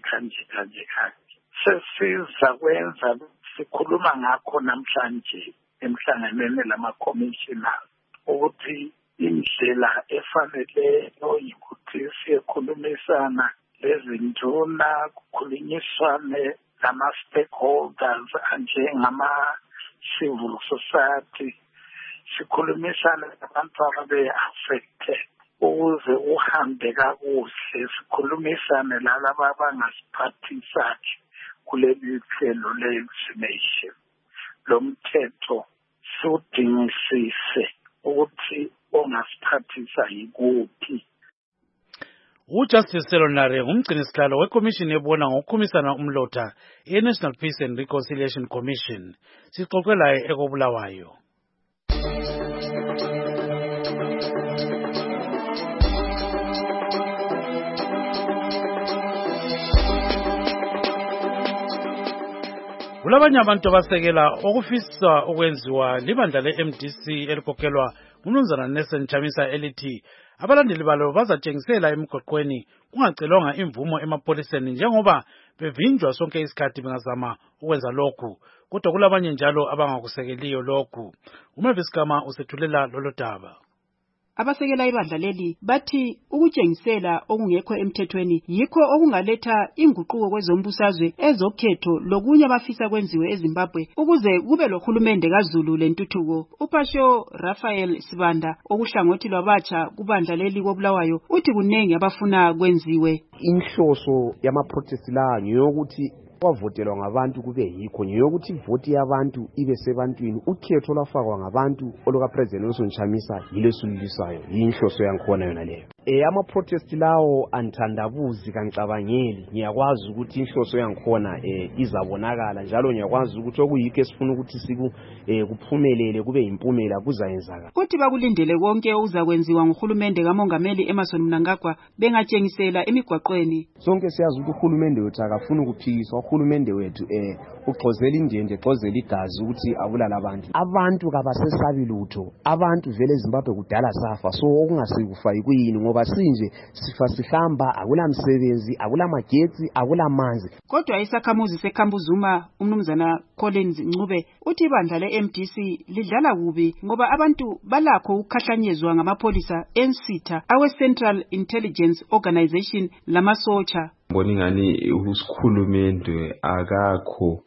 Sesiza kwenza sikhuluma ngakho namhlanje emhlanganweni lama-commissioners ukuthi indlela efaneleyo yikuthi siyekhulumisana lezinduna, kukhulunyiswane nama-stakeholders njengama-civil society, sikhulumisane nabantu ababe-affected ukuze uhambe kakuhle, sikhulumisane lalaba abangasiphathisa kuleli hlelo le-exhumation. Lo mthetho siwudingisise ukuthi ongasiphathisa yikuphi. uJustice Selonare ngumgcinisihlalo weCommission ebona ngokukhumisana umlotha e-National Peace and Reconciliation Commission. Sixoxe laye eKobulawayo. Kulabanye abantu abasekela okufisa okwenziwa libandla le-MDC elikhokhelwa nguMnumzana Nelson Chamisa elithi abalandeli balo bazatshengisela emigwaqweni kungacelwanga imvumo emapoliseni njengoba bevinjwa sonke isikhathi bengazama ukwenza lokhu, kodwa kulabanye njalo abangakusekeliyo lokhu. uMavis Kama usethulela lolo daba. Abasekela ibandla leli bathi ukutshengisela okungekho emthethweni yikho okungaletha inguquko kwezombusazwe, ezokhetho lokunye abafisa kwenziwe eZimbabwe ukuze kube lohulumende kaZulu lentuthuko. uPasho Raphael Sibanda okuhlangothi lwabatsha kubandla leli koBulawayo uthi kunengi abafuna kwenziwe. Inhloso yama-protest la ngeyokuthi wavotelwa ngabantu kube yikho, ngeyokuthi ivoti yabantu ibe sebantwini, ukhetho lwafakwa ngabantu olukaPresident Nelson Chamisa yilesululisayo, yinhloso yankhona yona leyo. Ama-protest lawo anthandabuzi kancabangeli, ngiyakwazi ukuthi inhloso yankhona izabonakala, njalo ngiyakwazi ukuthi okuyikho esifuna ukuthi kuphumelele kube yimpumela kuzayenzakala. Kuthi bakulindele konke okuzakwenziwa nguhulumende kaMongameli Emmerson Mnangagwa bengatshengisela emigwaqweni. Sonke siyazi ukuthi uhulumende wethu akafuna ukuphikiswa, uhulumende wethu uxozela indende, exozela igazi ukuthi abulala abantu kabasesabi lutho. Abantu vele eZimbabwe kudala safa, so okungasikufa kuyini ngoba sinje sifa sihamba, akula msebenzi, akula magetsi, akula manzi. Kodwa isakhamuzi seKhambuzuma uMnumzana Collins Ncube uthi ibandla le-MDC lidlala kubi ngoba abantu balakho ukukhahlanyezwa ngamapolisa ensitha awe-Central Intelligence Organization lamasotsha. Mbona ingani usikhulumende akakho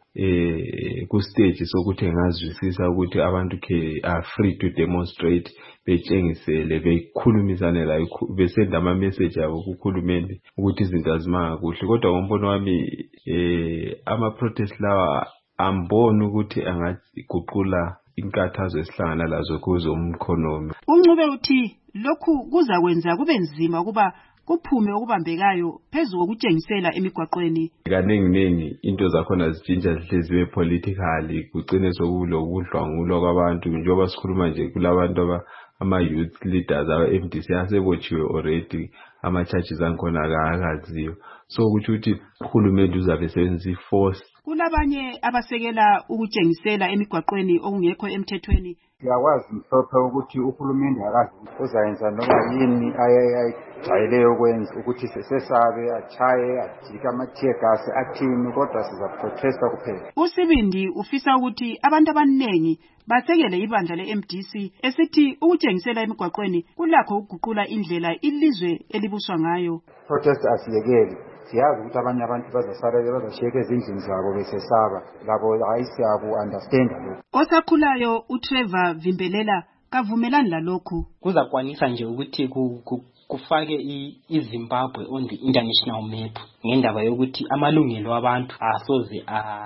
ku-stage sokuthi engazwisisa ukuthi abantu are free to demonstrate, betshengisele, bekhulumisane la, besenda ama-message abo kuhulumende ukuthi izinto azimanga kuhle. Kodwa ngombono wami ama-protest lawa amboni ukuthi angaguqula inkathazo esihlangana lazo kuzomkhonomi. uNcube uthi lokhu kuzakwenza kube nzima ukuba kuphume okubambekayo phezu kokutshengisela emigwaqweni. Kaningi into zakhona zitshintsha zihlezi politically, kugcine sokulokudlwangulwa kwabantu. Njengoba sikhuluma nje kulabantu ama-youth leaders aba-MDC asebotshiwe already, ama-charges ankhona akaziyo. So ukuthi uhulumende uzabe sebenzisa i-force. Kulabanye abasekela ukutshengisela emigwaqweni okungekho emthethweni. siyakwazi mhlophe ukuthi uhulumende akazi uzayenza noma yini ayajayele ukwenza ukuthi sesabe achaye ajike amathiyegasi athini kodwa sizaprotesta kuphela. uSibindi ufisa ukuthi abantu abaningi basekele ibandla le-MDC esithi ukutshengisela emigwaqweni kulakho ukuguqula indlela ilizwe elibuswa ngayo. Protest asiyekeli, siyazi ukuthi abanye abantu bazashiyeka ezindlini zabo besesaba, labo hayi siyaku-understanda lokhu. Osakhulayo uTrevor Vimbelela kavumelani lalokhu. Kuzakwanisa nje ukuthi kufake iZimbabwe on the international map ngendaba yokuthi amalungelo abantu asoze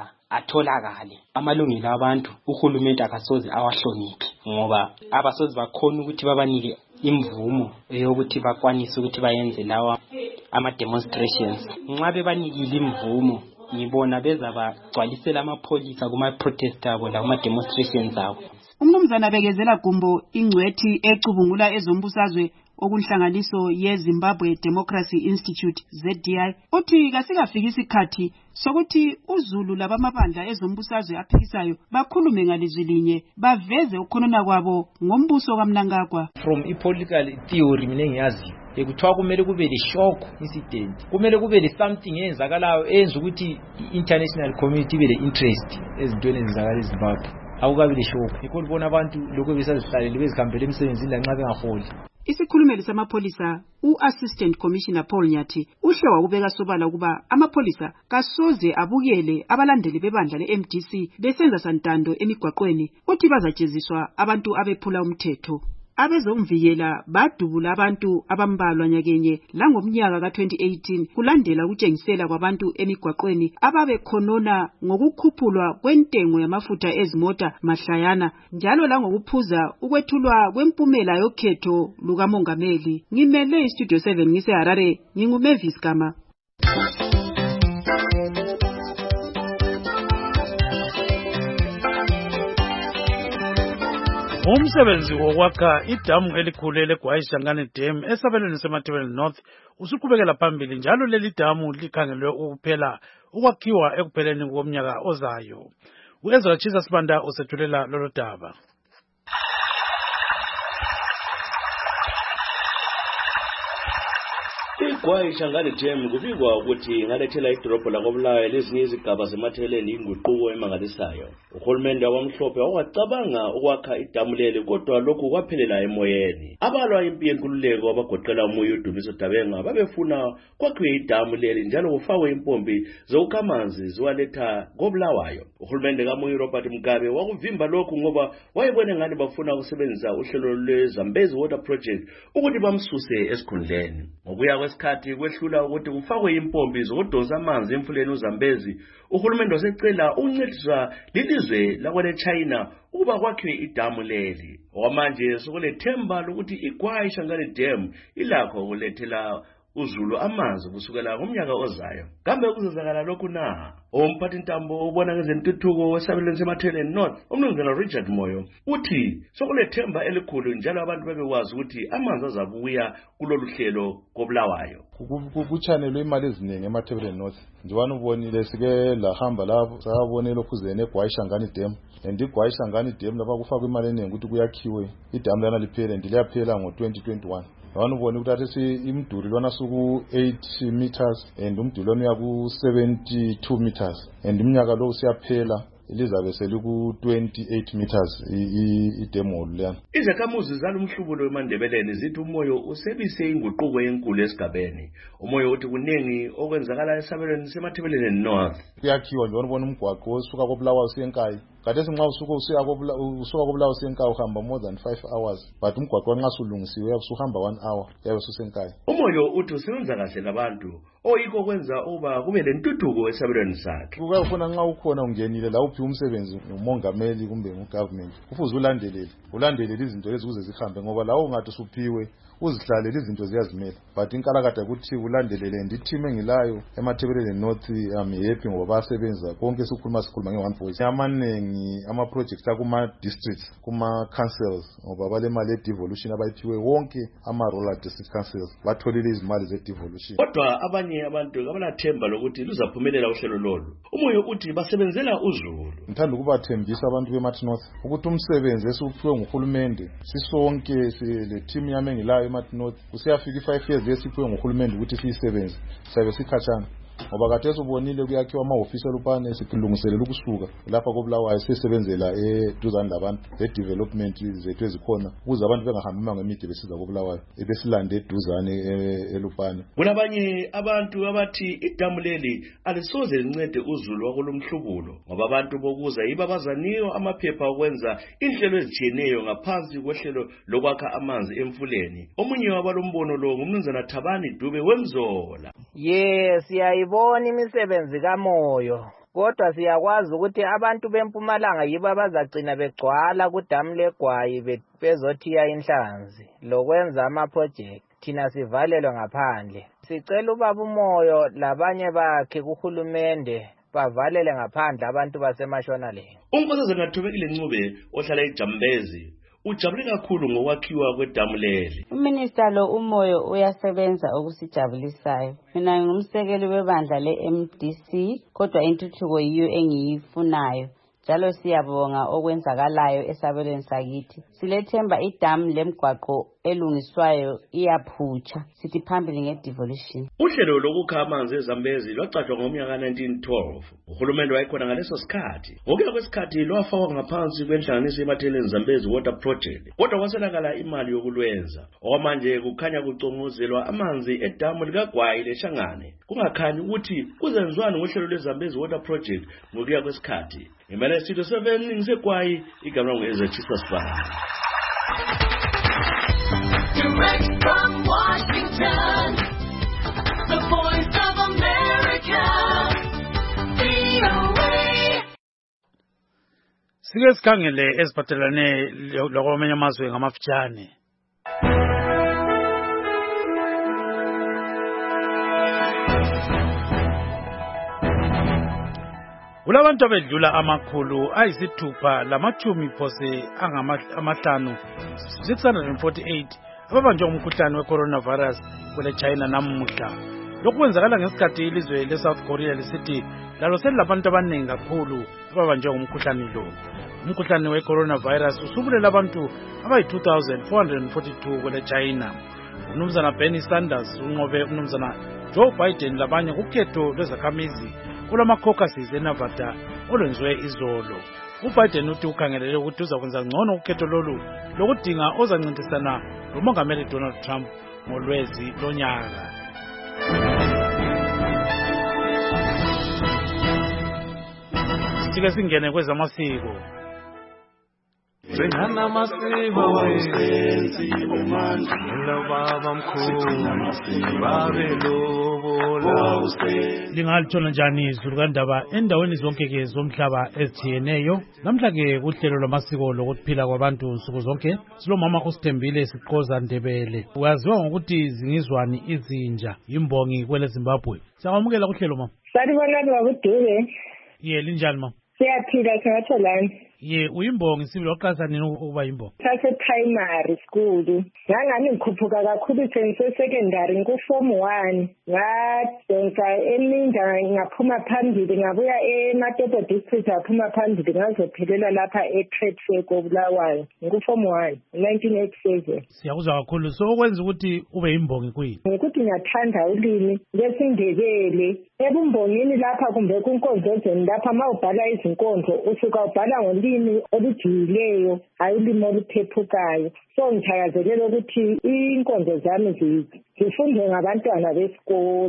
atholakale. Amalungelo abantu uhulumende akasoze awahloniphe ngoba abasoze bakhona ukuthi babanike imvumo yokuthi bakwanise ukuthi bayenze lawa ama-demonstrations. Nxa bebanikile imvumo ngibona bezabagcwalisela amapholisa kuma-protest abo lakuma-demonstrations abo. Umnumzana Bekezela Gumbo ingcwethi ecubungula ezombusazwe okunhlanganiso yeZimbabwe Democracy Institute ZDI uthi kasikafika isikhathi sokuthi uZulu labamabandla ezombusazwe aphikisayo bakhulume ngalizwi linye baveze ukhonona kwabo ngombuso kaMnangagwa. From political theory mina ngiyazi ekuthiwa kumele kube le-shock incident, kumele kube le-something eyenzakalayo eyenza ukuthi i-international community ibe le-interest ezintweni ezenzakala eZimbabwe. Awukabi le-shock yikho libona abantu lokho besazihlalele bezihambele emsebenzini lanxa bengaholi. Isikhulumeli samapholisa u-Assistant Commissioner Paul Nyathi uhle wakubeka sobala ukuba amapholisa kasoze abukele abalandeli bebandla le-MDC besenza santando emigwaqweni uthi bazajeziswa abantu abephula umthetho. Abezomvikela badubula abantu abambalwa nyakenye langomnyaka ka-2018 kulandela ukutshengisela kwabantu emigwaqweni ababekhonona ngokukhuphulwa kwentengo yamafutha ezimota mahlayana njalo langokuphuza ukwethulwa kwempumela yokhetho lukamongameli. Ngimele iStudio 7 ngiseHarare, nginguMavis Gama. Umsebenzi wokwakha idamu elikhulu leGwayishangane Dam esabelweni seMatabeleland North usuqhubekela phambili njalo leli damu likhangelwe ukuphela ukwakhiwa ekupheleni komnyaka ozayo. uEzra Chisa Sibanda usethulela lolo daba. iGwayishangane Dam kubikwa ukuthi ngalethela idolobho lakoBulawayo lezinye izigaba zeMatabeleland inguquko emangalisayo. Uhulumende wamhlophe wacabanga ukwakha idamu leli kodwa lokhu kwaphelela emoyeni. Abalwa impi yenkululeko abagoqela umoya uDumiso Dabenga babefuna kwakhiwe idamu leli njalo kufakwe impompi zokukha amanzi ziwaletha koBulawayo. Uhulumende kaMoyo Robert Mugabe wakuvimba lokhu ngoba wayebone ngani bafuna ukusebenzisa uhlelo lweZambezi Water Project ukuthi bamsuse esikhundleni. Ngokuya kwesikhathi kwehlula ukuthi kufakwe impompi zokudonsa amanzi emfuleni uZambezi, uhulumende wasecela uncediswa lilizwe lakwele China ukuba kwakhiwe idamu leli. Okwamanje sokulethemba lokuthi iGwayishangane Dam ilakho ukulethela uZulu amanzi kusukela ngomnyaka ozayo. Kambe kuzozakala lokhu na? Umphathintambo ubona ngezentuthuko wesabelweni seMatabeleland North umnumzana Richard Moyo uthi sokulethemba elikhulu njalo abantu bebekwazi ukuthi amanzi azabuya kulolu hlelo koBulawayo. Kuchanelwe imali eziningi eMatabeleland North. Njalo ubonile sike lahamba lapho sabonela okhuzene eGwayishangane Dam. iGwayishangane Dam lapha kufakwa imali eningi ukuthi kuyakhiwe idamu lana liphele ndiyaphela ngo-2021. Abantu ubone ukuthi imduli lona suku 8 meters and umduli lona uyaku 72 meters and iminyaka lo siyaphela elizabe seliku 28 meters idemo lena. Izakhamuzi zalumhlubulo weMandebeleni zithi umoyo usebise inguquko enkulu esigabeni. Umoyo uthi kunengi okwenzakala esabelweni seMatabeleland North. Kuyakhiwa nje ubona umgwaqo osuka koBulawayo usiyenkayi. Kade nxa usuka koBulawayo usiyenkayi uhamba more than 5 hours but umgwaqo nxa usulungisiwe usuhamba 1 hour yabe ususenkayi. Umoyo uthi usebenza kahle labantu oyiko kwenza uba kube lentuthuko esabelweni sakhe. Kufuna nxa ukhona ungenile la uphi umsebenzi umongameli kumbe ugovernment kufuze ulandelele izinto lezi kuze zihambe ngoba la ungathi usuphiwe uzihlalele izinto ziyazimela. But inkalakade ukuthi ulandelele ndithime engilayo emathebeleni North happy ngoba basebenza konke sikhuluma nge-one voice. Amanengi ama-projects akuma-districts, kuma-councils ngoba balemali ye-devolution abayiphiwe wonke ama-rural district councils batholile izimali ze-devolution. Kodwa abanye abantu abanathemba lokuthi luzaphumelela uhlelo lolu. Umoyo uthi basebenzela uZulu. Ngithanda ukubathembisa abantu be-Martin North ukuthi umsebenzi esiwuphiwe nguhulumende sisonke le team yami engilayo e-Martin North kusiyafika 5 years esiphiwe nguhulumende ukuthi siyisebenze sabe sikhatshana. Ngoba kade sobonile kuyakhiwa ama-ofisi eLupane siphilungiselela ukusuka lapha koBulawayo sisebenzela eduzane labantu le-development zethu ezikhona ukuze abantu bengahambi imango emide besiza koBulawayo besilande eduzane eLupane. Kunabanye abantu abathi idamu leli alisoze lincede uZulu wakulomhlubulo ngoba abantu bokuza yiba bazaniyo amaphepha okwenza inhlelo ezitshiyeneyo ngaphansi kwehlelo lokwakha amanzi emfuleni. Omunye wabalombono lo ngumnumzana Thabani Dube weMzola. Yes, siyayibona imisebenzi kaMoyo. Kodwa siyakwazi ukuthi abantu beMpumalanga yibo abazagcina begcwala kudamu leGwayi bezothiya inhlanzi lokwenza ama-project. Thina sivalelwe ngaphandle. Sicela ubaba uMoyo labanye bakhe kuhulumende bavalele ngaphandle abantu baseMashonaland. Unkosazana Thobekile Ncube ohlala eJambezi ujabule kakhulu ngokwakhiwa kwedamu leli. Uminister lo uMoyo uyasebenza okusijabulisayo. Mina ngumsekeli webandla le-MDC kodwa intuthuko yiyo engiyifunayo. Njalo siyabonga okwenzakalayo esabelweni sakithi. Silethemba idamu lemgwaqo elungiswayo iyaphutsha. Sithi phambili nge-devolution. Uhlelo lokukha amanzi eZambezi lwaqatshwa ngomnyaka 1912. Uhulumende wayekhona ngaleso sikhathi. Ngokuya kwesikhathi lwafakwa ngaphansi kwenhlanganiso eMatheleni Zambezi Water Project. Kodwa kwaselakala imali yokulwenza. Okwamanje kukhanya kucongozelwa amanzi edamu likaGwayi leShangane. Kungakhanyi ukuthi kuzenziwani ngohlelo lweZambezi Water Project ngokuya kwesikhathi. Imele Studio 7 ngiseGwayi igama ngu-Ezechisa Sibanda. Direct from Washington, the voice of America, VOA. Sike sikhangele esiphathelane lokwamanye amazwe ngamafutshane. Kulabantu abedlula amakhulu ayisithupha lamachumi phose amahlanu 648 ababanjwe umkhuhlane we-coronavirus kwele China namuhla. Lokhu kwenzakala ngesikhathi ilizwe le-South Korea lisithi lalo selilabantu abaningi kakhulu ababanjwe umkhuhlane lo. Umkhuhlane we-coronavirus usubulela abantu abayi-2,442 kwele China. Umnumzana Bernie Sanders unqobe umnumzana Joe Biden labanye kukhetho lwezakhamizi kulama-caucuses eNevada olwenziwe izolo. UBiden uthi ukhangelele ukuthi uzakwenza ngcono ukhetho lolu lokudinga ozancintisana lomongameli Donald Trump ngolwezi lonyaka. Sike singene kwezamasiko. Singana masiko wesenzi bomandla lobaba mkhulu babelobola Lingalithola njani izulu kandaba endaweni zonke ke zomhlaba ezithiyeneyo. Namhla ke kuhlelo lwamasiko lokuphila kwabantu nsuku zonke silomama uSithembile Siqoza Ndebele. Uyaziwa ngokuthi zingizwani izinja imbongi kwele Zimbabwe. Siyamukela kuhlelo mama. Sanibona baba uDube. Linjani mama? Siyaphila singatholani. Uyimbongi sibili waqasa nini ukuba yimbongi? Sase primary school. Ngangani ngikhuphuka kakhulu secondary ngu-form 1. Ngadonsa eMinda ngaphuma phambili ngabuya eMatopo district ngaphuma phambili ngazophelela lapha e-Trade Fair koBulawayo. Ngu-form 1 1987. Siyakuzwa kakhulu. So okwenza ukuthi ube yimbongi kuyini? Ukuthi ngiyathanda ulimi lesiNdebele. Ebumbongini lapha kumbe kunkonzozweni lapha mawubhala izinkondlo usuka ubhala ngolimi olujiyileyo hayi ulimi oluphephukayo. So ngithakazelela ukuthi inkondlo zami zifundwe ngabantwana besikolo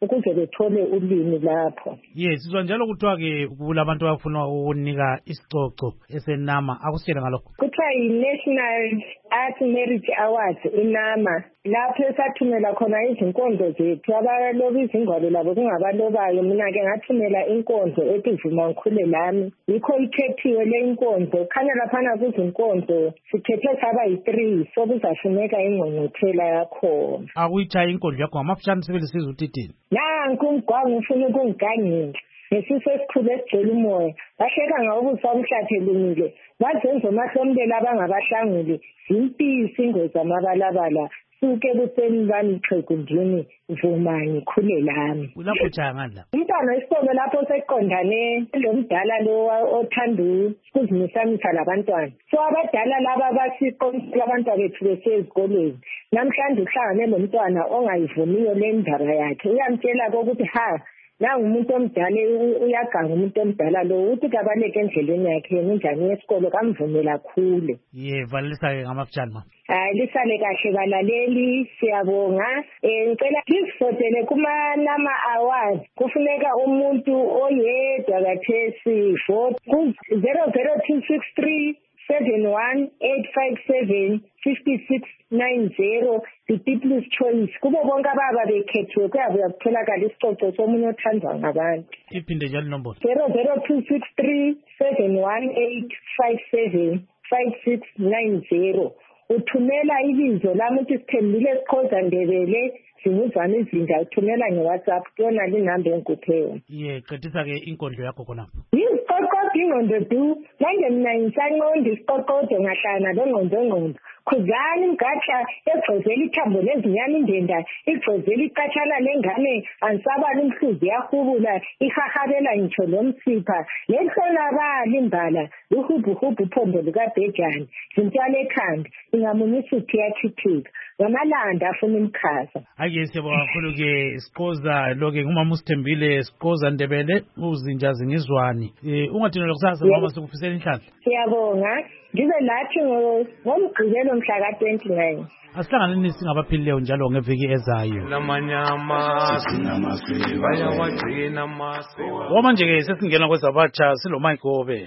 ukuze bethole ulimi lapho. Yes, sizwa njalo kuthiwa-ke kulabantu abafuna ukunika isicoco esenama, akusitshela ngalokho. Kuthiwa yi-National Art Merit Awards inama, lapho esathumela khona izinkondlo zethu, abaloba izingwalo labo kungabalobayo. Mina-ke ngathumela inkondlo ethi Vuma Ngikhule Lami, yikho ikhethiwe le inkondlo. Khanya laphana kuzinkondlo sikhethe saba yi-3, so kuzafuneka ingqungquthela yakhona. Akuyitshaya inkondlo yakho ngamafutshane sibili sizwe uthithini. Nanku umgwangu ufuna ukungigangela ngesifo esikhulu esigcwele umoya, bahleka ngawubusa umhlathe lumile, bazenza omahlomlela abangabahlanguli, zimpisi ingozi amabalabala, suke buseni bami ixhegu ndini, Vuma Ngikhule Lami. Lapho utshaya ngani la? Umntwana wesikolo lapho seqondane lo mdala lo othanda ukuzimisamisa labantwana. So abadala laba basiqonisela abantwana bethu besezikolweni. Namhlanje uhlangane lo mntwana ongayivumiyo le ndaba yakhe, uyamtshela ukuthi nangu umuntu omdala uyaganga umuntu omdala lo, uthi kabaleke endleleni yakhe yena injani yesikolo kamvumela khule. Valisa-ke ngamafutshane ma. Hayi lisale kahle balaleli, siyabonga. Ngicela lisivotele kuma-Nama Awards. Kufuneka umuntu oyedwa kathesi vote ku 00263 71857 5690, the People's Choice. Kubo bonke ababa bekhethiwe kuyabe kutholakala isicoco somunye othandwa ngabantu. Iphinde njalo inombolo 00263 71857 5690. Uthumela ibizo lami uthi Sithembile Siqhoza Ndebele Singuzwana Izinja, uthumela nge-WhatsApp kuyona linamba engikupheyo. Qedisa-ke inkondlo yakho khonapho. Isiqoqodo ingqondo du, manje mina ngisanqonda isiqoqodo ngahlala nalongqondo. Khuzani mgatsha egcozela ithambo lezinyama indenda, igcozela icatshana lengane, ansabala umhluzi yahubula, ihahabela ngitsho lomsipha, lehlolakala imbala, luhubhuhubhu uphondo lukabhejane, zintwala ekhanda, ingamunyisa uthi yakhithika, ngamalanda afuna imkhaza. Ake siyabonga kakhulu-ke Siqhoza lo-ke ngumama uSithembile Siqhoza Ndebele uzinja zingizwani. Ungathini kusasa mama sikufisela inhlanhla. Siyabonga. Ngibe lathi ngomgqibelo mhla ka-29. Asihlanganeni singabaphilileyo njalo ngeviki ezayo. Manje-ke sesingena kwezabatsha silo Mike Gobe.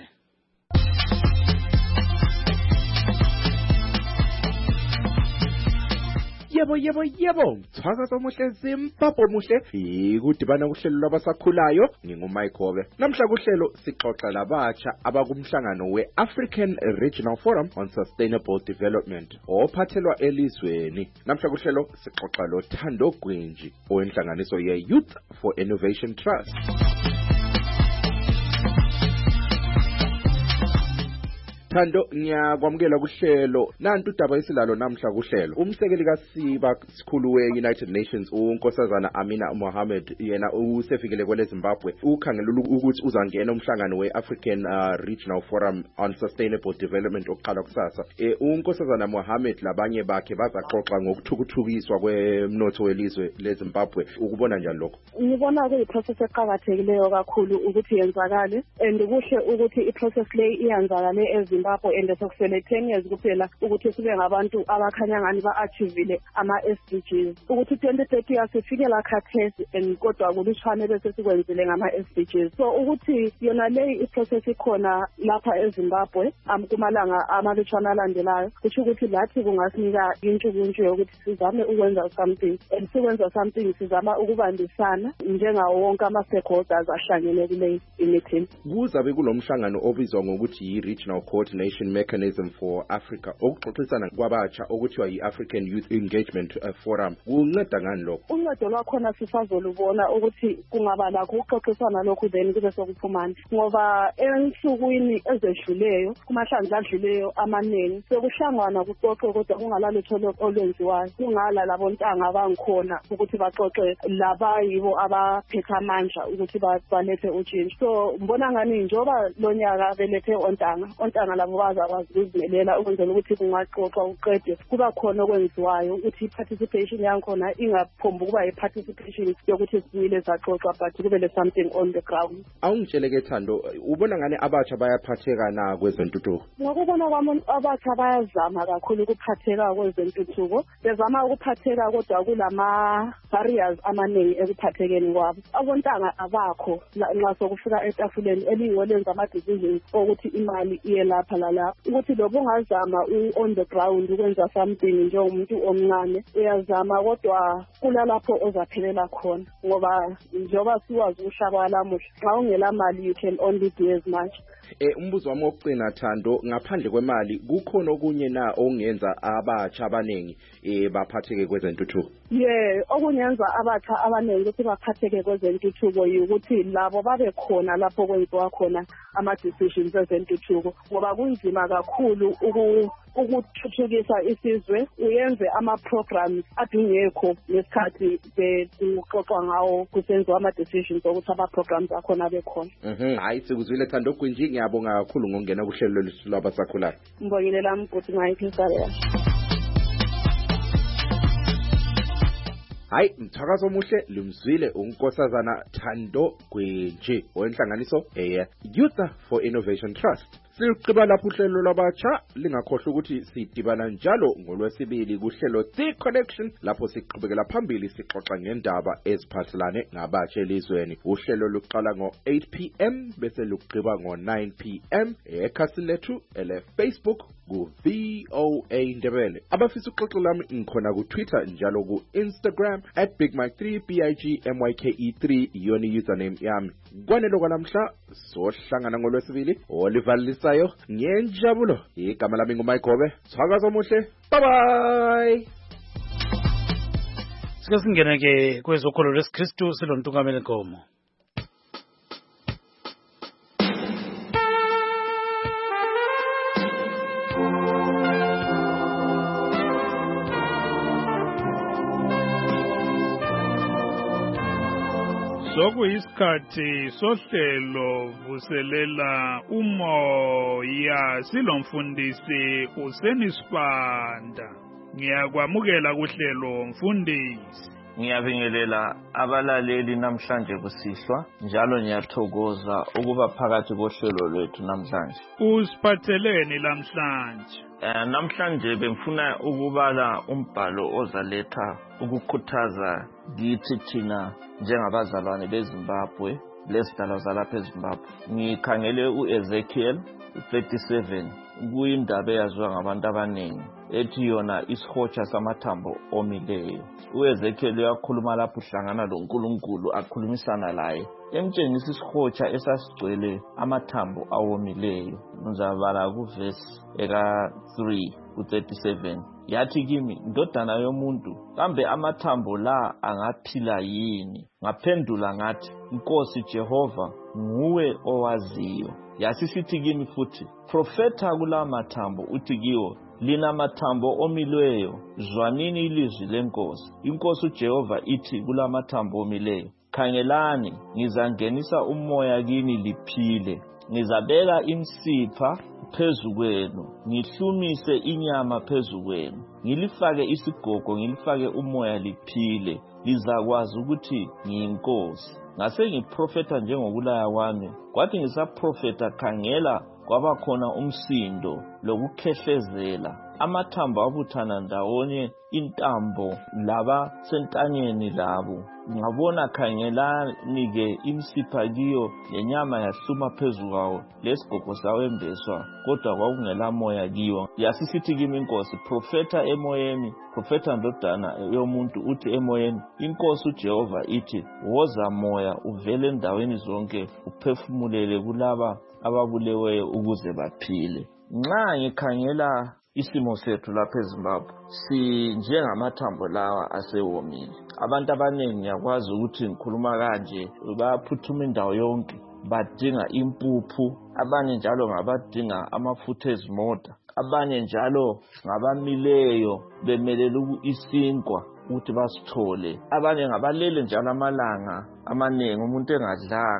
Yebo, Thakaza muhle Zimbabwe muhle, ikudibana kuhlelo lwabasakhulayo, nginguMike Gobe. Namhla kuhlelo sixoxa labatsha abakumhlangano we-African Regional Forum on Sustainable Development ophathelwa elizweni. Namhla kuhlelo sixoxa lo Thando Gwinji owenhlanganiso ye-Youth for Innovation Trust. Thando, ngiyakwamukela kuhlelo. Nantu udaba esilalo namhla kuhlelo. Umsekeli kaSiba sikhulu we-United Nations uNkosazana Amina Mohammed yena usefikele kwele Zimbabwe. Ukhangela ukuthi uzangena umhlangano we-African Regional Forum on Sustainable Development oqala kusasa. uNkosazana Mohammed labanye bakhe bazaxoxa ngokuthukuthukiswa kwemnotho welizwe leZimbabwe. Ukubona njani lokho? Ngibona kuyiprocess eqhakathekileyo kakhulu ukuthi yenzakale, and kuhle ukuthi iprocess le iyenzakale eZimbabwe and sokusele 10 years kuphela ukuthi sibe ngabantu abakhanya ngani ba-achievile ama-SDGs, ukuthi 2030 yasifikela khathesi and kodwa kulutshwane bese sikwenzile ngama-SDGs. So ukuthi yona le iprocess ikhona lapha eZimbabwe kumalanga amalutshwane alandelayo, kusho ukuthi lathi kungasinika intshukuntshu yokuthi sizame ukwenza something, and sikwenza something sizama ukubambisana njengawo wonke ama-stakeholders ahlangene kule meeting. Kuzabe kulomhlangano obizwa ngokuthi yi-Regional Coordination Mechanism for Africa okuxoxisana kwabatsha okuthiwa yi-African Youth Engagement Forum. Kunceda ngani lokho? Uncedo lwakhona sisazolubona ukuthi kungaba lakho ukuxoxisana lokhu then kube sokuphumana, ngoba ensukwini ezedluleyo kumahlandla adluleyo amaningi sekuhlangwana kuxoxe kodwa kungalalutho olwenziwayo, kungala labo ntanga bangikhona ukuthi baxoxe laba yibo abaphethe amandla ukuthi balethe utshintsho. So mbona ngani njengoba lonyaka belethe ontanga labo bazakwazi ukuzimelela ukwenzela ukuthi kungaxoxwa uqede kuba khona okwenziwayo ukuthi i-participation yankhona ingaphombi ukuba i-participation yokuthi simile zaxoxwa but kube le something on the ground. Awungitsheleke Thando, ubona ngane abatsha bayaphatheka na kwezentuthuko? Ngokubona kwami abatsha bayazama kakhulu ukuphatheka kwezentuthuko, bezama ukuphatheka kodwa kulama barriers amaningi ekuphathekeni kwabo. Abontanga abakho nxa sokufika etafuleni elingolenza ama-decisions ukuthi imali iye lapha lalapha, ukuthi lobo ungazama on the ground ukwenza something njengomuntu omncane uyazama kodwa kulalapho ozaphelela khona, ngoba njengoba siwazi ushaka walamuhla xa ungela mali you can only do as much. Umbuzo wami wokugcina Thando, ngaphandle kwemali kukhona okunye na ongenza abatsha abaningi baphatheke kwezentuthuko? Okunyenza abatsha abaningi ukuthi baphatheke kwezentuthuko ukuthi labo babe khona lapho kwenziwa khona ama-decisions ezentuthuko, ngoba kunzima kakhulu ukuthuthukisa isizwe uyenze ama-programs adingekho ngesikhathi bekuxoxwa ngawo kusenziwa ama-decisions ukuthi ama-programs akhona abekhona. Hayi, sikuzwile Thando Gwinji, ngiyabonga kakhulu ngokungena kuhlelo lwethu lwabasakhulayo. Ngibongile lami ukuthi ngayiphisaleyo. Hayi, mthakazo omuhle lumzwile unkosazana Thando Gwinji wenhlanganiso Youth for Innovation Trust. Siqhubeka lapho uhlelo lwabatsha, lingakhohlwa ukuthi sidibana njalo ngolwesibili kuhlelo The Connection lapho siqhubekela phambili sixoxa ngendaba eziphathelane nabatsha elizweni. Uhlelo luqala ngo-8 p.m. bese lugqiba ngo-9 p.m. ekhasini lethu ele Facebook ku VOA Ndebele. Abafisa uxoxo lami ngikhona ku Twitter njalo ku Instagram @BigMike3 BIGMYKE3 yoni username yami. Kwanelo kwalamhla sohlangana ngolwesibili olivalisayo ngenjabulo. Igama lami nguMike Gobe. Thakazo muhle. Bye bye. Sike singene ke kwezokholo lesiKristu silontungameli Nkomo. Sokuyisikhathi sohlelo vuselela umoya silomfundisi uSenisibanda. Ngiyakwamukela kuhlelo mfundisi. Ngiyabingelela abalaleli namhlanje kusihlwa njalo ngiyathokoza ukuba phakathi kohlelo lwethu namhlanje. Usiphatheleni namhlanje? Namhlanje bengifuna ukubala umbhalo ozaletha ukukhuthaza kithi thina njengabazalwane beZimbabwe lesidalwa zalapha eZimbabwe. Ngikhangele uEzekiel 37 kuyindaba eyaziwa ngabantu abaningi ethi yona isihotsha samathambo omileyo. uEzekiel uyakhuluma lapho uhlangana loNkulunkulu akhulumisana laye emtshengisa isihotsha esasigcwele amathambo awomileyo. Ngizabala kuvesi eka 3 ku37 yathi kimi, ndodana yomuntu, kambe amathambo la angaphila yini? Ngaphendula ngathi, Nkosi Jehova, nguwe owaziyo. Yasisithi kimi futhi, profeta kula mathambo uthi kiwo, lina mathambo omileyo, zwanini ilizwi lenkosi. Inkosi uJehova ithi kula mathambo omileyo, khangelani, ngizangenisa umoya kini liphile. Ngizabeka imsipha phezu kwenu, ngihlumise inyama phezu kwenu, ngilifake isigogo, ngilifake umoya liphile, lizakwazi ukuthi ngiyinkosi. Ngase ngiprofeta njengokulaya kwami, kwathi ngisaprofeta khangela kwaba khona umsindo lokukhehlezela, amathambo abuthana ndawonye, intambo laba sentanyeni labo. Ngabona khangelani-ke imsipha kiyo lenyama yahluma phezu kwawo, lesigogo sawembeswa, kodwa kwakungela moya kiyo. Yasisithi kimi inkosi, profeta emoyeni, profeta ndodana yomuntu uthi emoyeni, inkosi uJehova ithi, woza moya uvele endaweni zonke, uphefumulele kulaba ababuleweyo ukuze baphile. Nxa ngikhangela isimo sethu lapha eZimbabwe, sinjengamathambo lawa asewomile. Abantu abaningi ngiyakwazi ukuthi ngikhuluma kanje bayaphuthuma indawo yonke, badinga impuphu, abanye njalo ngabadinga amafutha ezimota, abanye njalo ngabamileyo bemelele isinkwa ukuthi basithole, abanye ngabalele njalo amalanga amanengi umuntu engadlanga,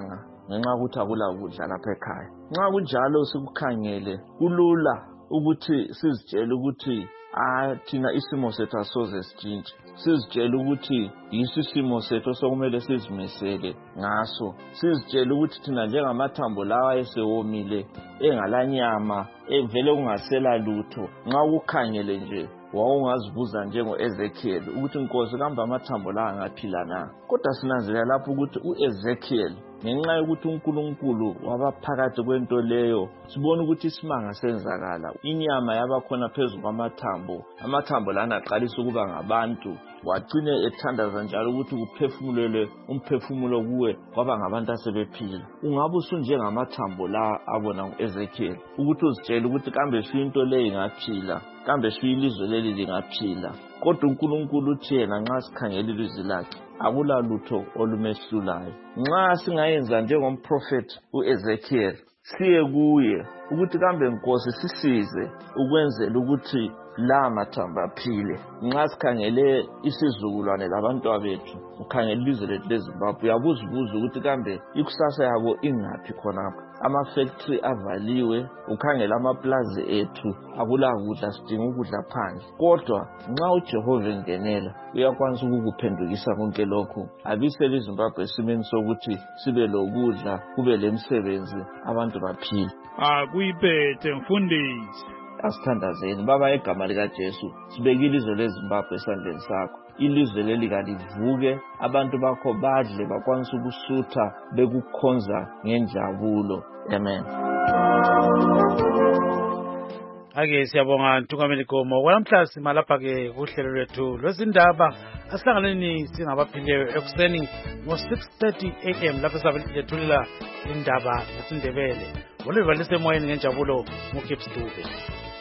ngenxa ukuthi akula kudla lapha ekhaya. Nxa kunjalo sikukhangele kulula ukuthi sizitshele ukuthi thina isimo sethu asoze sitshintshe. Sizitshele ukuthi yisimo sethu sokumele sizimisele ngaso. Sizitshele ukuthi thina njengamathambo lawa esewomile engalanyama evele kungasela lutho. Nxa ukukhangele nje wawungazibuza njengo-Ezekiel ukuthi Nkosi kambe amathambo la angaphila na. Kodwa sinanzelela lapho ukuthi u-Ezekiel ngenxa yokuthi uNkulunkulu wabaphakathi kwento leyo sibona ukuthi isimanga senzakala. Inyama yabakhona phezu kwamathambo. Amathambo lana aqalisa ukuba ngabantu. Wagcine ethandaza njalo ukuthi kuphefumulele umphefumulo kuwe kwaba ngabantu asebephila. Ungabe usunjengamathambo la abona u-Ezekiel ukuthi uzitshele ukuthi kambe into leyo ingaphila, kambe ilizwe leli lingaphila. Kodwa uNkulunkulu uthi yena nxa sikhangela ilizwi lakhe akula lutho olumehlulayo. Nxa singayenza njengomprofeti u-Ezekiel siye kuye ukuthi kambe Nkosi sisize ukwenzela ukuthi la mathambo aphile. Nxa sikhangele isizukulwane labantwana bethu, ukhangela ilizwe lethu leZimbabwe, uyabuzibuza ukuthi kambe ikusasa yabo ingaphi khonapho. Ama-factory avaliwe, ukhangela amaplazi ethu akula kudla, sidinga ukudla phandle. Kodwa nxa uJehova engenela uyakwanisa ukukuphendukisa konke lokhu, abisele iZimbabwe esimeni sokuthi sibe lokudla, kube lemisebenzi, abantu baphile. Akuyiphethe mfundisi. Asithandazeni baba egama likaJesu sibeke ilizwe leZimbabwe esandleni sakho. Ilizwe leli kalivuke, abantu bakho badle bakwanisa ukusutha bekukhonza ngenjabulo. Amen. Ake siyabonga Ntungameli Gomo. Kwanamhla simalapha ke kuhlelo lwethu lwezindaba asihlanganeni singabaphileyo ekuseni ngo-6:30 AM lapho sabe lethulela indaba zesiNdebele. Oluvalise emoyeni ngenjabulo nguGibbs Dube.